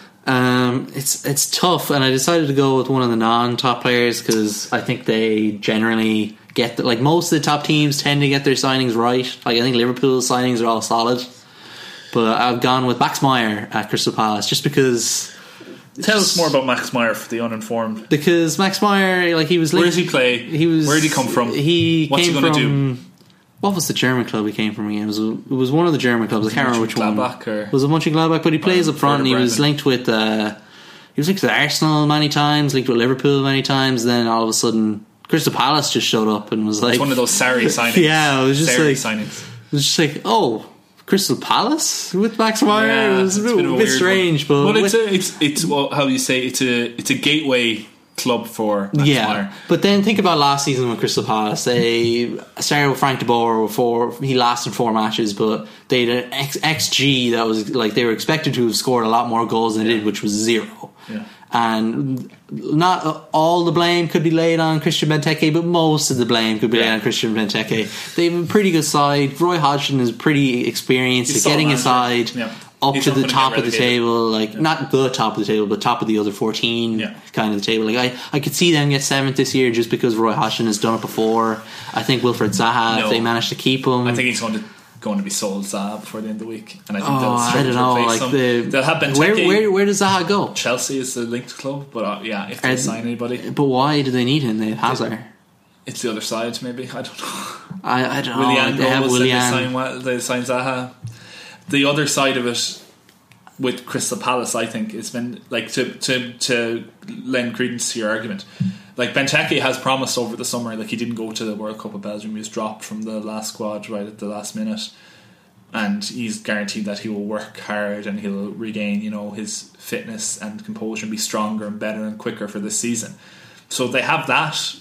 It's tough, and I decided to go with one of the non-top players because I think they generally get like most of the top teams tend to get their signings right. Like I think Liverpool's signings are all solid, but I've gone with Max Meyer at Crystal Palace just because. Tell us more about Max Meyer for the uninformed. Because Max Meyer, like he was. Where does he play? Where did he come from? What's he going to do? What was the German club he came from again? It was one of the German clubs. I can't remember which one. It was a Mönchengladbach, but he plays up front. And he was linked with. He was linked with Arsenal many times, linked with Liverpool many times. Then all of a sudden, Crystal Palace just showed up and was like, it's one of those Sarri signings. Yeah, it was just Sarri like signings. It was just like, oh, Crystal Palace with Max Meyer. Yeah, it was a bit strange, but it's how you say it's a gateway club for Max Meyer. But then think about last season with Crystal Palace. They started with Frank de Boer he lasted 4 matches, but they had an XG that was like they were expected to have scored a lot more goals than they did, which was 0. Yeah. And not all the blame could be laid on Christian Benteke, but most of the blame could be laid on Christian Benteke. They have a pretty good side. Roy Hodgson is pretty experienced at getting a side up to the top of the table, like not the top of the table, but top of the other 14 kind of the table. Like I could see them get 7th this year just because Roy Hodgson has done it before. I think Wilfred Zaha, if they manage to keep him, I think he's going to be sold Zaha before the end of the week, and I think I don't know. Like they'll have Benteke. Where does Zaha go? Chelsea is the linked club, but if they sign anybody. But why do they need him? They have Hazard. It's the other side, maybe. I don't know. I don't know. They have Willian. They sign Zaha. The other side of it with Crystal Palace, I think, it's been like to lend credence to your argument. Like Benteke has promised over the summer, like he didn't go to the World Cup of Belgium. He was dropped from the last squad right at the last minute, and he's guaranteed that he will work hard and he'll regain, his fitness and composure and be stronger and better and quicker for this season. So they have that.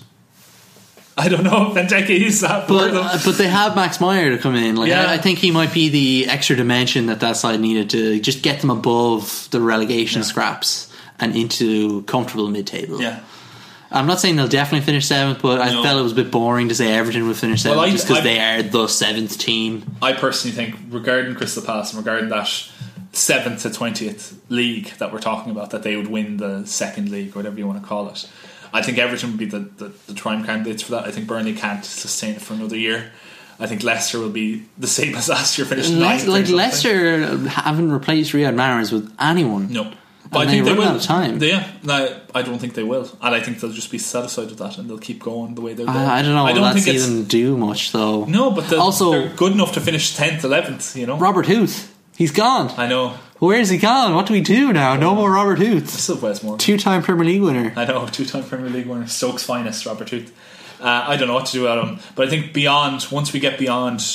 I don't know if Benteke is that for them. But they have Max Meyer to come in. I think he might be the extra dimension that side needed to just get them above the relegation scraps and into comfortable mid-table. Yeah. I'm not saying they'll definitely finish 7th, but I felt it was a bit boring to say Everton would finish 7th just because they are the 7th team. I personally think, regarding Crystal Palace and regarding that 7th to 20th league that we're talking about, that they would win the second league, or whatever you want to call it. I think Everton would be the prime candidates for that. I think Burnley can't sustain it for another year. I think Leicester will be the same as last year, finished 9th. Leicester haven't replaced Riyad Mahrez with anyone. No. But And I think they they run will. out of time. No, I don't think they will, and I think they'll just be satisfied with that, and they'll keep going the way they're going. I don't know. I don't Will that think see it's them do much though? no, but Also- they're good enough to finish 10th, 11th. You know, Robert Huth, he's gone. I know. Where's he gone? What do we do now? No more Robert Huth. Still Westmore. 2-time Premier League winner. I know, 2-time Premier League winner, Stoke's finest, Robert Huth. I don't know what to do about him, but I think once we get beyond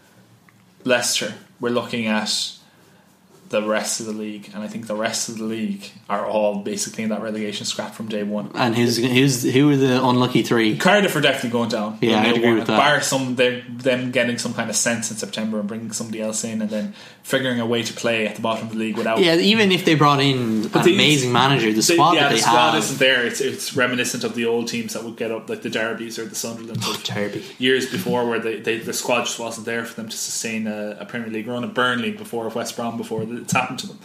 Leicester, we're looking at the rest of the league, and I think the rest of the league are all basically in that relegation scrap from day one. And who are the unlucky three? Cardiff are definitely going down. Yeah, I'd agree with that. Bar them getting some kind of sense in September and bringing somebody else in, and then figuring a way to play at the bottom of the league without. Yeah, even if they brought in an amazing manager, the squad that they the squad have isn't there. It's reminiscent of the old teams that would get up, like the Derbys or the Sunderlands of Derby. years before, where the squad just wasn't there for them to sustain a Premier League run. At Burnley before, West Brom before, it's happened to them.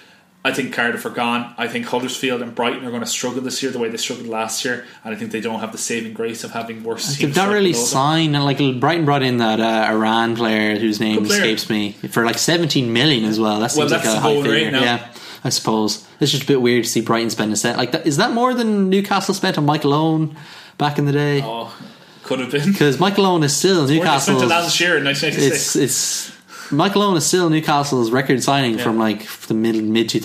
I think Cardiff are gone. I think Huddersfield and Brighton are going to struggle this year the way they struggled last year, and I think they don't have the saving grace of having worse teams. They've not really signed, and like Brighton brought in that Iran player whose name escapes me for like 17 million as well. That seems like a high figure. Yeah, I suppose it's just a bit weird to see Brighton spend a set like that. Is that more than Newcastle spent on Michael Owen back in the day? Oh, could have been, because Michael Owen is still Newcastle. Spent Alan Shearer in 1986. It's Michael Owen is still Newcastle's record signing from like the mid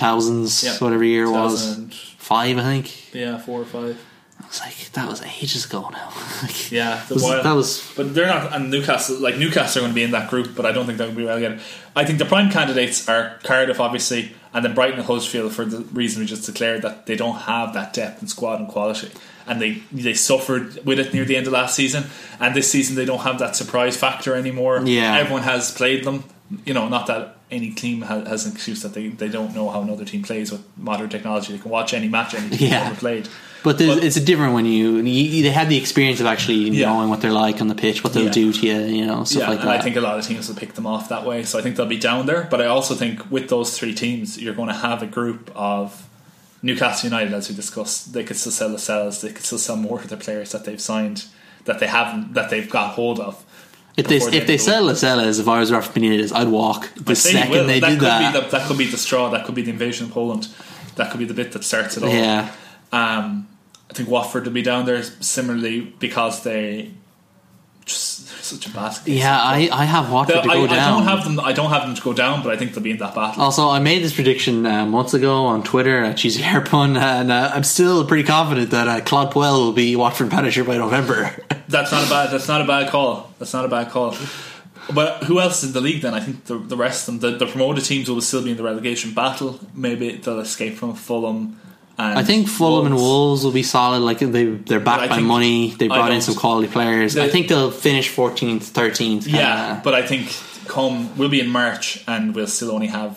2000s, whatever year it was. 5, I think. Yeah, 4 or 5. I was like, that was ages ago now. Like, yeah, that was. But they're not, and Newcastle are going to be in that group, but I don't think they'll be relegated. I think the prime candidates are Cardiff, obviously, and then Brighton and Huddersfield for the reason we just declared, that they don't have that depth and squad and quality, and they suffered with it near the end of last season, and this season they don't have that surprise factor anymore. Yeah, everyone has played them. You know, not that any team has an excuse that they don't know how another team plays with modern technology. They can watch any match any team ever played. But it's a different when they had the experience of actually knowing what they're like on the pitch, what they'll do to you, you know, stuff like that. And I think a lot of teams will pick them off that way, so I think they'll be down there. But I also think with those three teams, you're going to have a group of Newcastle United, as we discussed. They could still sell Lascelles, they could still sell more of their players that they've signed, that they've got hold of. If they sell Lascelles, if I was Rafa Benitez, I'd walk the second they do that. That could be the straw. That could be the invasion of Poland. That could be the bit that starts it all. Yeah. I think Watford will be down there similarly because they just such a basket. Yeah, I have Watford to go down. I don't have them to go down, but I think they'll be in that battle. Also, I made this prediction months ago on Twitter at Cheesy Hairpun, and I'm still pretty confident that Claude Puel will be Watford manager by November. That's not a bad call. But who else is in the league then? I think the rest of them, the promoted teams will still be in the relegation battle. Maybe they'll escape from Fulham. I think Fulham and Wolves will be solid. Like they're backed by money. They brought in some quality players. I think they'll finish 14th, 13th. Yeah, but I think we'll be in March and we'll still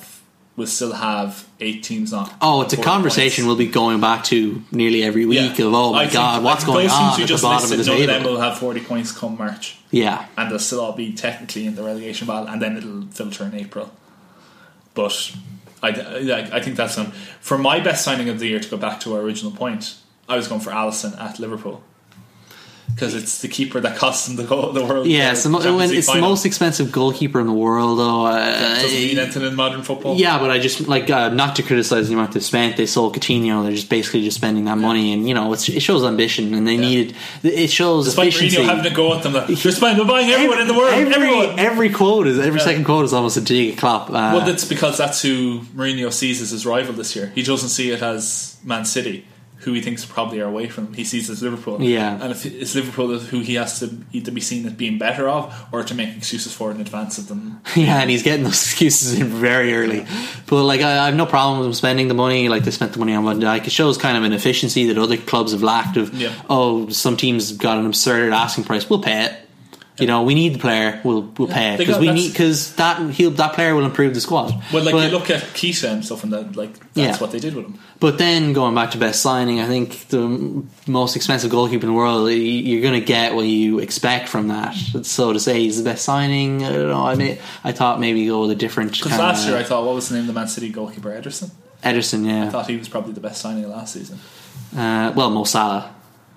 have 8 teams not. Oh, it's a conversation we'll be going back to nearly every week of my God, what's going on at the bottom of the table? None of them will have 40 points come March. Yeah, and they'll still all be technically in the relegation battle, and then it'll filter in April. But I think that's for my best signing of the year. To go back to our original point, I was going for Alisson at Liverpool because it's the keeper that cost them the world. Yeah, it's the most expensive goalkeeper in the world, though. That doesn't mean anything in modern football. Yeah, but I just not to criticise the amount they spent. They sold Coutinho. They're just basically just spending that money, and it shows ambition, and they needed. It shows despite efficiency. Mourinho having to go at them, they're buying everyone in the world. Every second quote is almost a dig at Klopp. Well, that's because that's who Mourinho sees as his rival this year. He doesn't see it as Man City, who he thinks probably are away from him. He sees it as Liverpool. Yeah. And if it's Liverpool who he has to either be seen as being better of or to make excuses for in advance of them. Yeah, and he's getting those excuses in very early. But I have no problem with them spending the money. Like, they spent the money on Van Dijk. It shows kind of an efficiency that other clubs have lacked of, some teams got an absurd asking price. We'll pay it. You know, we need the player. We'll pay it because that player will improve the squad. Well, you look at Keita and stuff, and that's what they did with him. But then going back to best signing, I think the most expensive goalkeeper in the world, you're going to get what you expect from that. So to say he's the best signing, I don't know. I thought maybe go with a different. Because last year I thought, what was the name of the Man City goalkeeper? Ederson, yeah. I thought he was probably the best signing of last season. Mo Salah.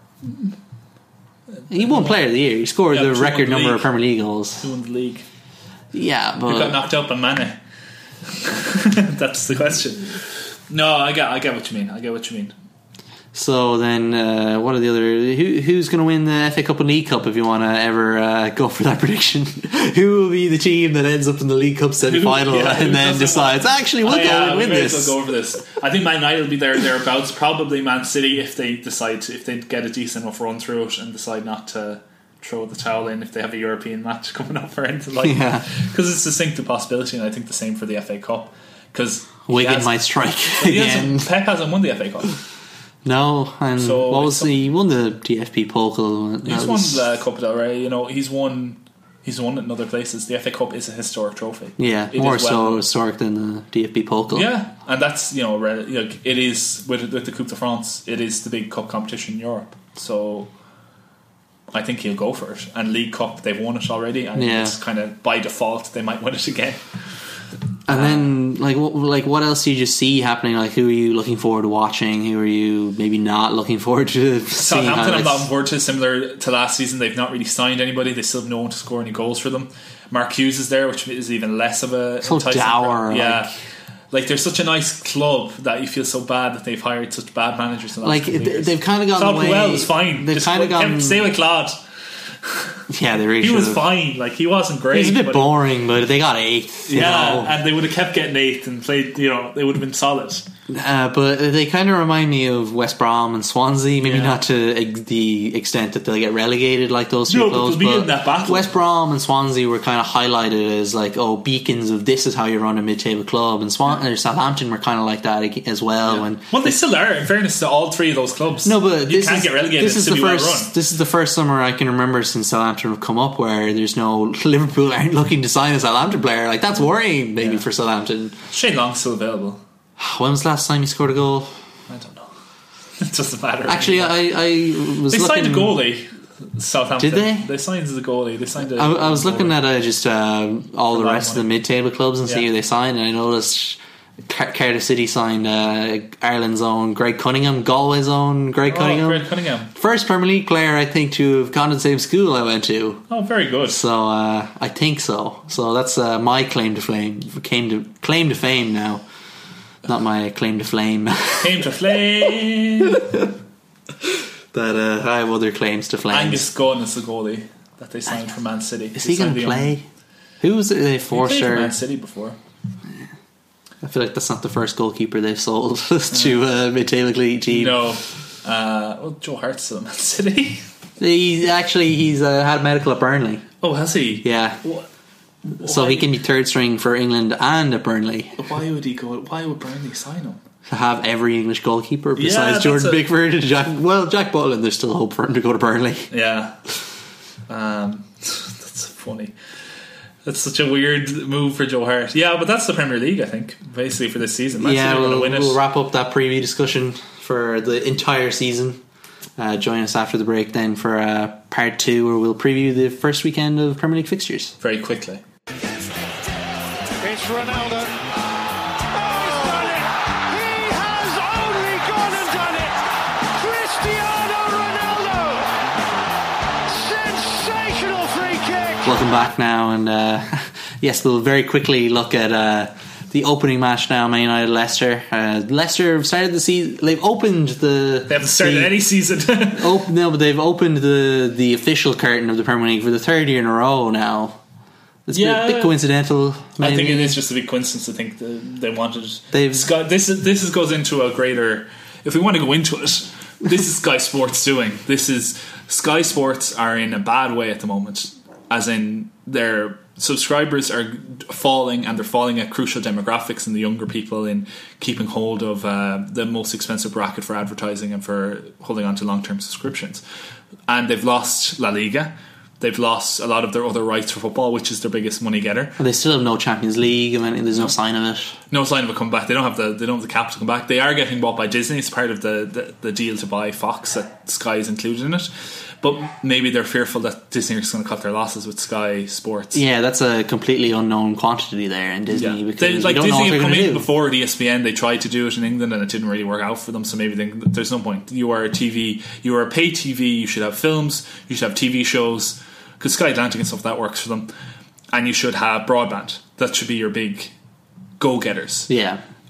He won Player of the Year. He scored the record number of Premier League goals. Who won the league? Yeah, but who got knocked out by Mane? That's the question. No, I get what you mean. So then, what are the other? Who's going to win the FA Cup and League Cup? If you want to ever go for that prediction, who will be the team that ends up in the League Cup semi-final and then decides? Actually, we'll go and win this. We'll go over this. I think Man United will be thereabouts. Probably Man City if they get a decent enough run through it and decide not to throw the towel in if they have a European match coming up or anything like that. Because it's a distinct possibility, and I think the same for the FA Cup. Because Wigan might strike again. Pep hasn't won the FA Cup. No, and So what was he won the DFB Pokal? He's won the Copa del Rey. You know, he's won it in other places. The FA Cup is a historic trophy. Yeah, more so historic than the DFB Pokal. Yeah, and that's it is with the Coupe de France. It is the big cup competition in Europe. So I think he'll go for it. And League Cup, they've won it already, and it's kind of by default they might win it again. And then, what else do you just see happening? Like, who are you looking forward to watching? Who are you maybe not looking forward to seeing? Southampton, I'm not looking forward to. Similar to last season, they've not really signed anybody. They still have no one to score any goals for them. Mark Hughes is there, which is even less of a so dour. Yeah. Like they're such a nice club that you feel so bad that they've hired such bad managers. In the last couple of years. They've kind of gone Claude away. Puel was fine. They've kind of gone. Stay with Claude. Yeah, they really. He was should've. fine. Like he wasn't great. He was a bit boring, but they got 8th. Yeah, and they would have kept getting 8th and played. They would have been solid. But they kind of remind me of West Brom and Swansea. Maybe not to the extent that they'll get relegated like those two clubs. But in that battle. West Brom and Swansea were kind of highlighted as like beacons of this is how you run a mid-table club, and Southampton were kind of like that as well. Yeah. And well, they still are. In fairness to all three of those clubs, no, but you can't get relegated. This is the first summer I can remember since Southampton have come up where there's no Liverpool aren't looking to sign a Southampton player. Like that's worrying maybe for Southampton. Shane Long's still available. When was the last time he scored a goal? I don't know. It doesn't matter. Actually, I was. They looking, signed a goalie. Southampton. Did they? They signed the goalie. They signed. I was looking at just all the rest of the mid-table clubs and see who they signed, and I noticed Cardiff City signed Ireland's own Greg Cunningham, Galway's own Greg Cunningham. Greg Cunningham. First Premier League player I think to have gone to the same school I went to. Oh, very good. So I think so. So that's my claim to fame. Claim to fame now. Not my claim to flame. Claim to flame. That I have other claims to flame. Angus Gunn is the goalie that they signed from Man City. Is he going to play? Who was it they forced? He played for Man City before. I feel like that's not the first goalkeeper they've sold to a mid-table league team. No. Joe Hart's still at Man City. He's had medical at Burnley. Oh, has he? Yeah. So he can be third string for England and at Burnley. Why would he go? Why would Burnley sign him? To have every English goalkeeper besides Jordan Pickford and Jack Butland, there's still hope for him to go to Burnley. Yeah. That's funny. That's such a weird move for Joe Hart. Yeah, but that's the Premier League, I think, basically for this season. We'll wrap up that preview discussion for the entire season. Join us after the break then for part 2 where we'll preview the first weekend of Premier League fixtures. Very quickly. It's Ronaldo. Oh, he's done it! He has only gone and done it! Cristiano Ronaldo! Sensational free kick! Welcome back now, and yes, we'll very quickly look at the opening match now. Man United Leicester. Leicester started the season. They've opened the. They haven't started any season. No, but they've opened the official curtain of the Premier League for the 3rd year in a row now. It's a bit coincidental. Maybe. I think it is just a big coincidence. I think they wanted. This goes into a greater. If we want to go into it, this is Sky Sports doing. Sky Sports are in a bad way at the moment, as in their subscribers are falling, and they're falling at crucial demographics and the younger people in keeping hold of the most expensive bracket for advertising and for holding on to long-term subscriptions. And they've lost La Liga. They've lost a lot of their other rights for football, which is their biggest money getter. They still have no Champions League. I mean, there's no sign of it. No sign of it coming back. They don't have the capital to come back. They are getting bought by Disney. It's part of the deal to buy Fox that Sky is included in it. But maybe they're fearful that Disney is going to cut their losses with Sky Sports. Yeah, that's a completely unknown quantity there in Disney. Yeah. Because Disney have come in before the ESPN. They tried to do it in England and it didn't really work out for them. So maybe there's no point. You are a pay TV. You should have films. You should have TV shows. Because Sky Atlantic and stuff, that works for them. And you should have broadband. That should be your big go-getters. Yeah.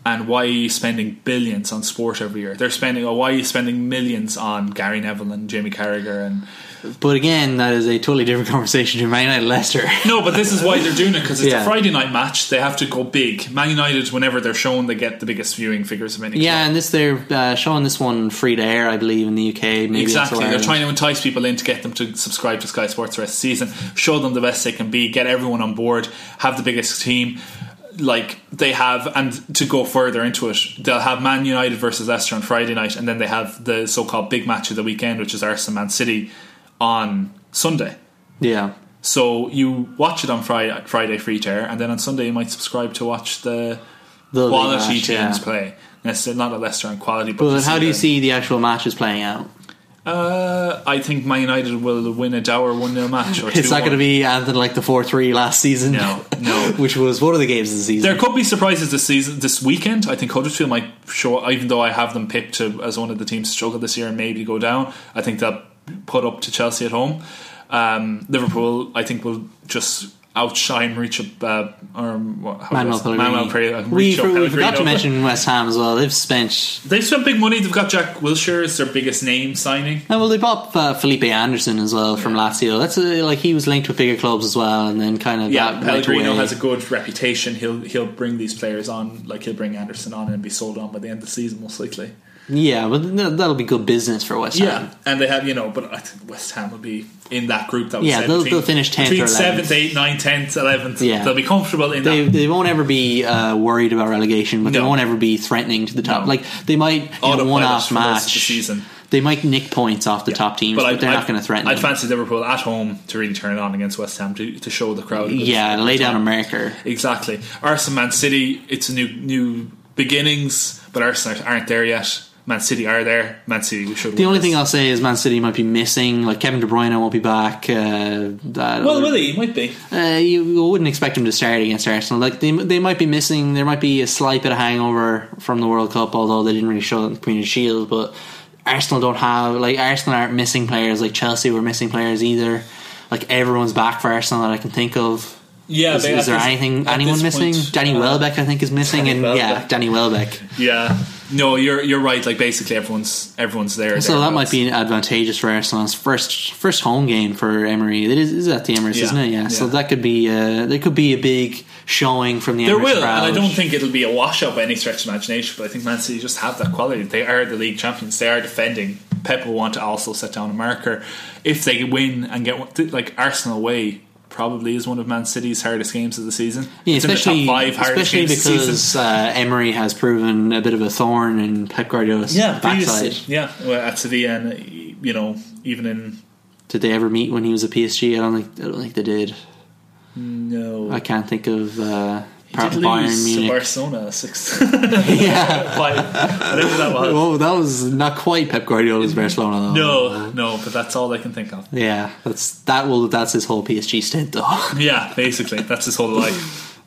And why are you spending billions on sport every year? Why are you spending millions on Gary Neville and Jamie Carragher? And But again, that is a totally different conversation to Man United Leicester. no, but this is why they're doing it, because it's a Friday night match. They have to go big. Man United, whenever they're shown, they get the biggest viewing figures of any club. And they're showing this one free to air, I believe, in the UK. Maybe exactly. They're trying to entice people in to get them to subscribe to Sky Sports the rest of the season, show them the best they can be, get everyone on board, have the biggest team. Like they have, and to go further into it, they'll have Man United versus Leicester on Friday night, and then they have the so-called big match of the weekend, which is Arsenal Man City on Sunday. Yeah. So you watch it on Friday free to air, and then on Sunday you might subscribe to watch the quality teams play. Necessarily not at Leicester on quality, but how do you see the actual matches playing out? I think Man United will win a dour 1-0 match. Or it's not going to be anything like the 4-3 last season. No. Which was one of the games of the season. There could be surprises this weekend. I think Huddersfield might show, even though I have them picked as one of the teams to struggle this year and maybe go down. I think they'll put up to Chelsea at home. Liverpool, I think, will just outshine Manuel Pellegrini. We forgot to mention West Ham as well. They've spent big money. They've got Jack Wilshere as their biggest name signing. Well, they bought Felipe Anderson as well from Lazio. That's he was linked with bigger clubs as well, and then kind of Pellegrino has a good reputation. He'll bring these players on, like he'll bring Anderson on and be sold on by the end of the season most likely. Yeah, but that'll be good business for West Ham. Yeah, and they have, but I think West Ham will be in that group. That they'll finish 10th between or 11th. 7th, 8th, 9th, 10th, 11th. Yeah. They'll be comfortable in that. They won't ever be worried about relegation, but they won't ever be threatening to the top. Like they might one-off match the season. They might nick points off the top teams, but they're not going to threaten. I'd fancy Liverpool at home to really turn it on against West Ham to show the crowd. Lay down a marker. Exactly. Arsenal, Man City. It's a new beginnings, but Arsenal aren't there yet. Man City are there. Man City should. The only thing I'll say is Man City might be missing. Like Kevin De Bruyne won't be back. Will he? He might be. You wouldn't expect him to start against Arsenal. Like they might be missing. There might be a slight bit of hangover from the World Cup, although they didn't really show it in the Community Shield. But Arsenal aren't missing players like Chelsea were missing players either. Like everyone's back for Arsenal that I can think of. Yeah, is there anyone missing? Danny Welbeck, I think, is missing, Danny Welbeck. Yeah, no, you're right. Like basically, everyone's there. So that might be advantageous for Arsenal's first home game for Emery. It is at the Emirates, isn't it? Yeah. So that could be there could be a big showing from the Emirates. There will, crowd. and I don't think it'll be a washout by any stretch of imagination. But I think Man City just have that quality. They are the league champions. They are defending. Pep will want to also set down a marker if they win and get like Arsenal away. Probably is one of Man City's hardest games of the season. Yeah, especially in the top 5 hardest games because Emery has proven a bit of a thorn in Pep Guardiola's backside. Yeah, well, at Sevilla, and even in. Did they ever meet when he was at PSG? I don't think they did. No, I can't think of. He did lose to Barcelona 6. 5. Whatever that was. Oh, that was not quite Pep Guardiola's Barcelona though. No, but that's all I can think of. Yeah, that's his whole PSG stint though. Yeah, basically that's his whole life.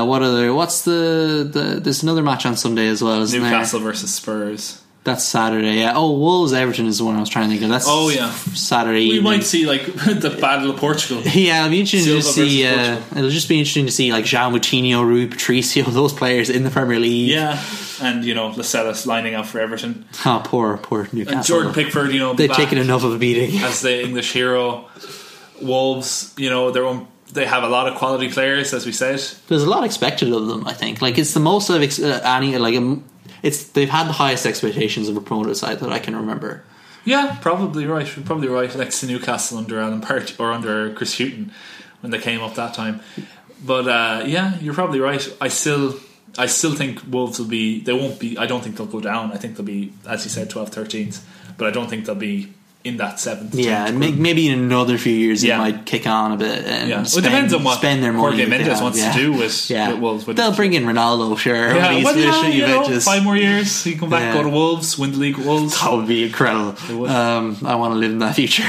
There's another match on Sunday as well, isn't Newcastle there? versus Spurs. That's Saturday, yeah. Oh, Wolves Everton is the one I was trying to think of. That's Saturday. We might see like the Battle of Portugal. Yeah, it'll be interesting to see. It'll just be interesting to see like João Moutinho, Rui Patricio, those players in the Premier League. Yeah, and Lascelles lining up for Everton. Oh, poor Newcastle. And Jordan Pickford, they've taken enough of a beating as the English hero. Wolves, they have a lot of quality players, as we said. There's a lot expected of them. I think like it's the most of they've had the highest expectations of a promoted side that I can remember. Yeah, probably right. Next to Newcastle under Alan Part or under Chris Hughton when they came up that time. But you're probably right. I still think Wolves will be. They won't be. I don't think they'll go down. I think they'll be, as you said, 12th, 13th. But I don't think they'll be in that 7th. Yeah, maybe in another few years they might kick on a bit. And it depends on what spend their money. Jorge Mendes wants to do with Wolves. They'll bring in Ronaldo, sure. Yeah, 5 more years. He can come back, go to Wolves, win the league with Wolves. That would be incredible. I want to live in that future.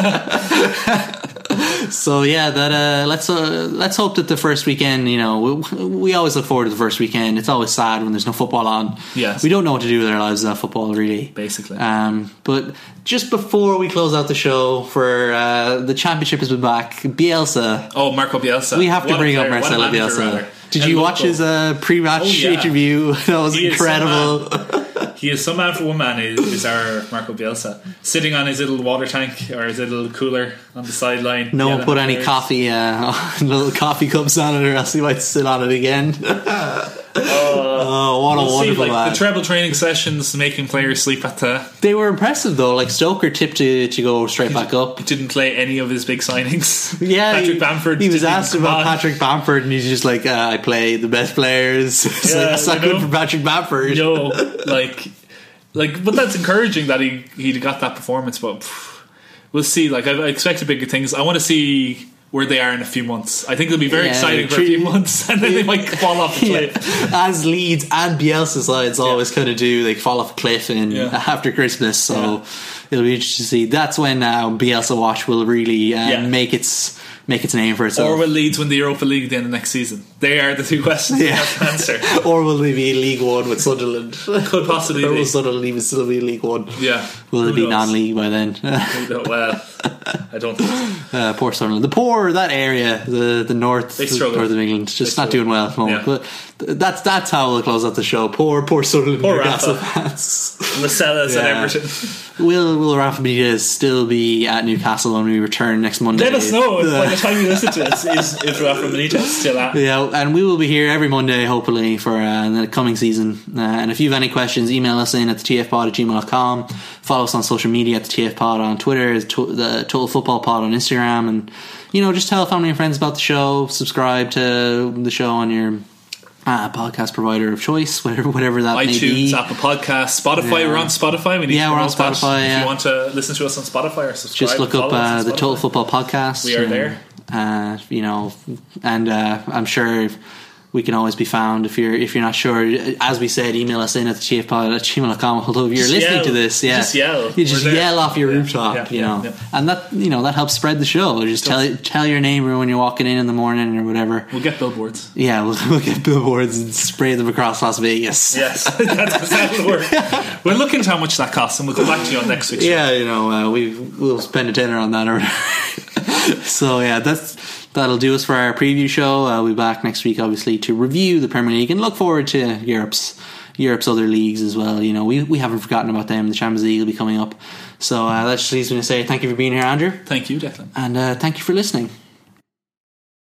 So let's hope that the first weekend, we always look forward to the first weekend. It's always sad when there's no football on. Yes, we don't know what to do with our lives without football, really. Basically, but just before we close out the show, for the championship has been back. Bielsa. Oh, Marco Bielsa. We have to bring up Marcelo Bielsa. Did you watch his pre-match interview? That was incredible. He is some man for one man. Is our Marco Bielsa sitting on his little water tank or his little cooler on the sideline? No one put any coffee, little coffee cups on it, or else he might sit on it again. Oh, what a wonderful man! The treble training sessions making players sleep at the. They were impressive though. Like Stoker tipped to go straight back up. He didn't play any of his big signings. Yeah, Patrick Bamford. He was asked about Patrick Bamford, and he's just like, "I play the best players." That's not good for Patrick Bamford. No, but that's encouraging that he got that performance. But we'll see. Like I expected bigger things. I want to see where they are in a few months. I think they'll be very exciting for a few months, and then they might fall off a cliff. As Leeds and Bielsa sides always kind of do, they fall off a cliff after Christmas. So it'll be interesting to see. That's when Bielsa watch will really make its name for itself. Or will Leeds win the Europa League at the end of next season? They are the two questions we have to answer. Or will they be in League One with Sunderland? Could possibly be. Or will Sunderland even still be in League One? Yeah. Will they be non-league by then? Well, I don't think poor Sunderland. That area, the north of England, just not doing well at the moment. But that's how we'll close out the show. Poor Sunderland Newcastle fans. Lascelles and Everton. Will Rafa Benitez still be at Newcastle when we return next Monday? Let us know by the time you listen to this if Rafa Benitez is still at. Yeah, and we will be here every Monday hopefully for the coming season. And if you have any questions, email us in at thetfpod@gmail.com. Follow us on social media at the TFPod on Twitter, the Total Football Pod on Instagram, and just tell family and friends about the show. Subscribe to the show on your podcast provider of choice, whatever that iTunes, may be. Apple Podcasts, Spotify. We're on Spotify. We're on Spotify. If you want to listen to us on Spotify or subscribe, just look up the Total Football Podcast. We are there. And I'm sure we can always be found if you're not sure. As we said, email us in at thechieftpod@gmail.com. Although if you're listening to this, you just yell off your rooftop, and that helps spread the show. Just tell your neighbor when you're walking in the morning or whatever. We'll get billboards. Yeah, we'll get billboards and spray them across Las Vegas. Yes, that will work. We'll look into how much that costs, and we'll come back to you on next week's show. Yeah, we'll spend a tenner on that. So that'll do us for our preview show. We'll be back next week, obviously, to review the Premier League and look forward to Europe's other leagues as well. We haven't forgotten about them. The Champions League will be coming up. So that just leaves me to say thank you for being here, Andrew. Thank you, Declan. And thank you for listening.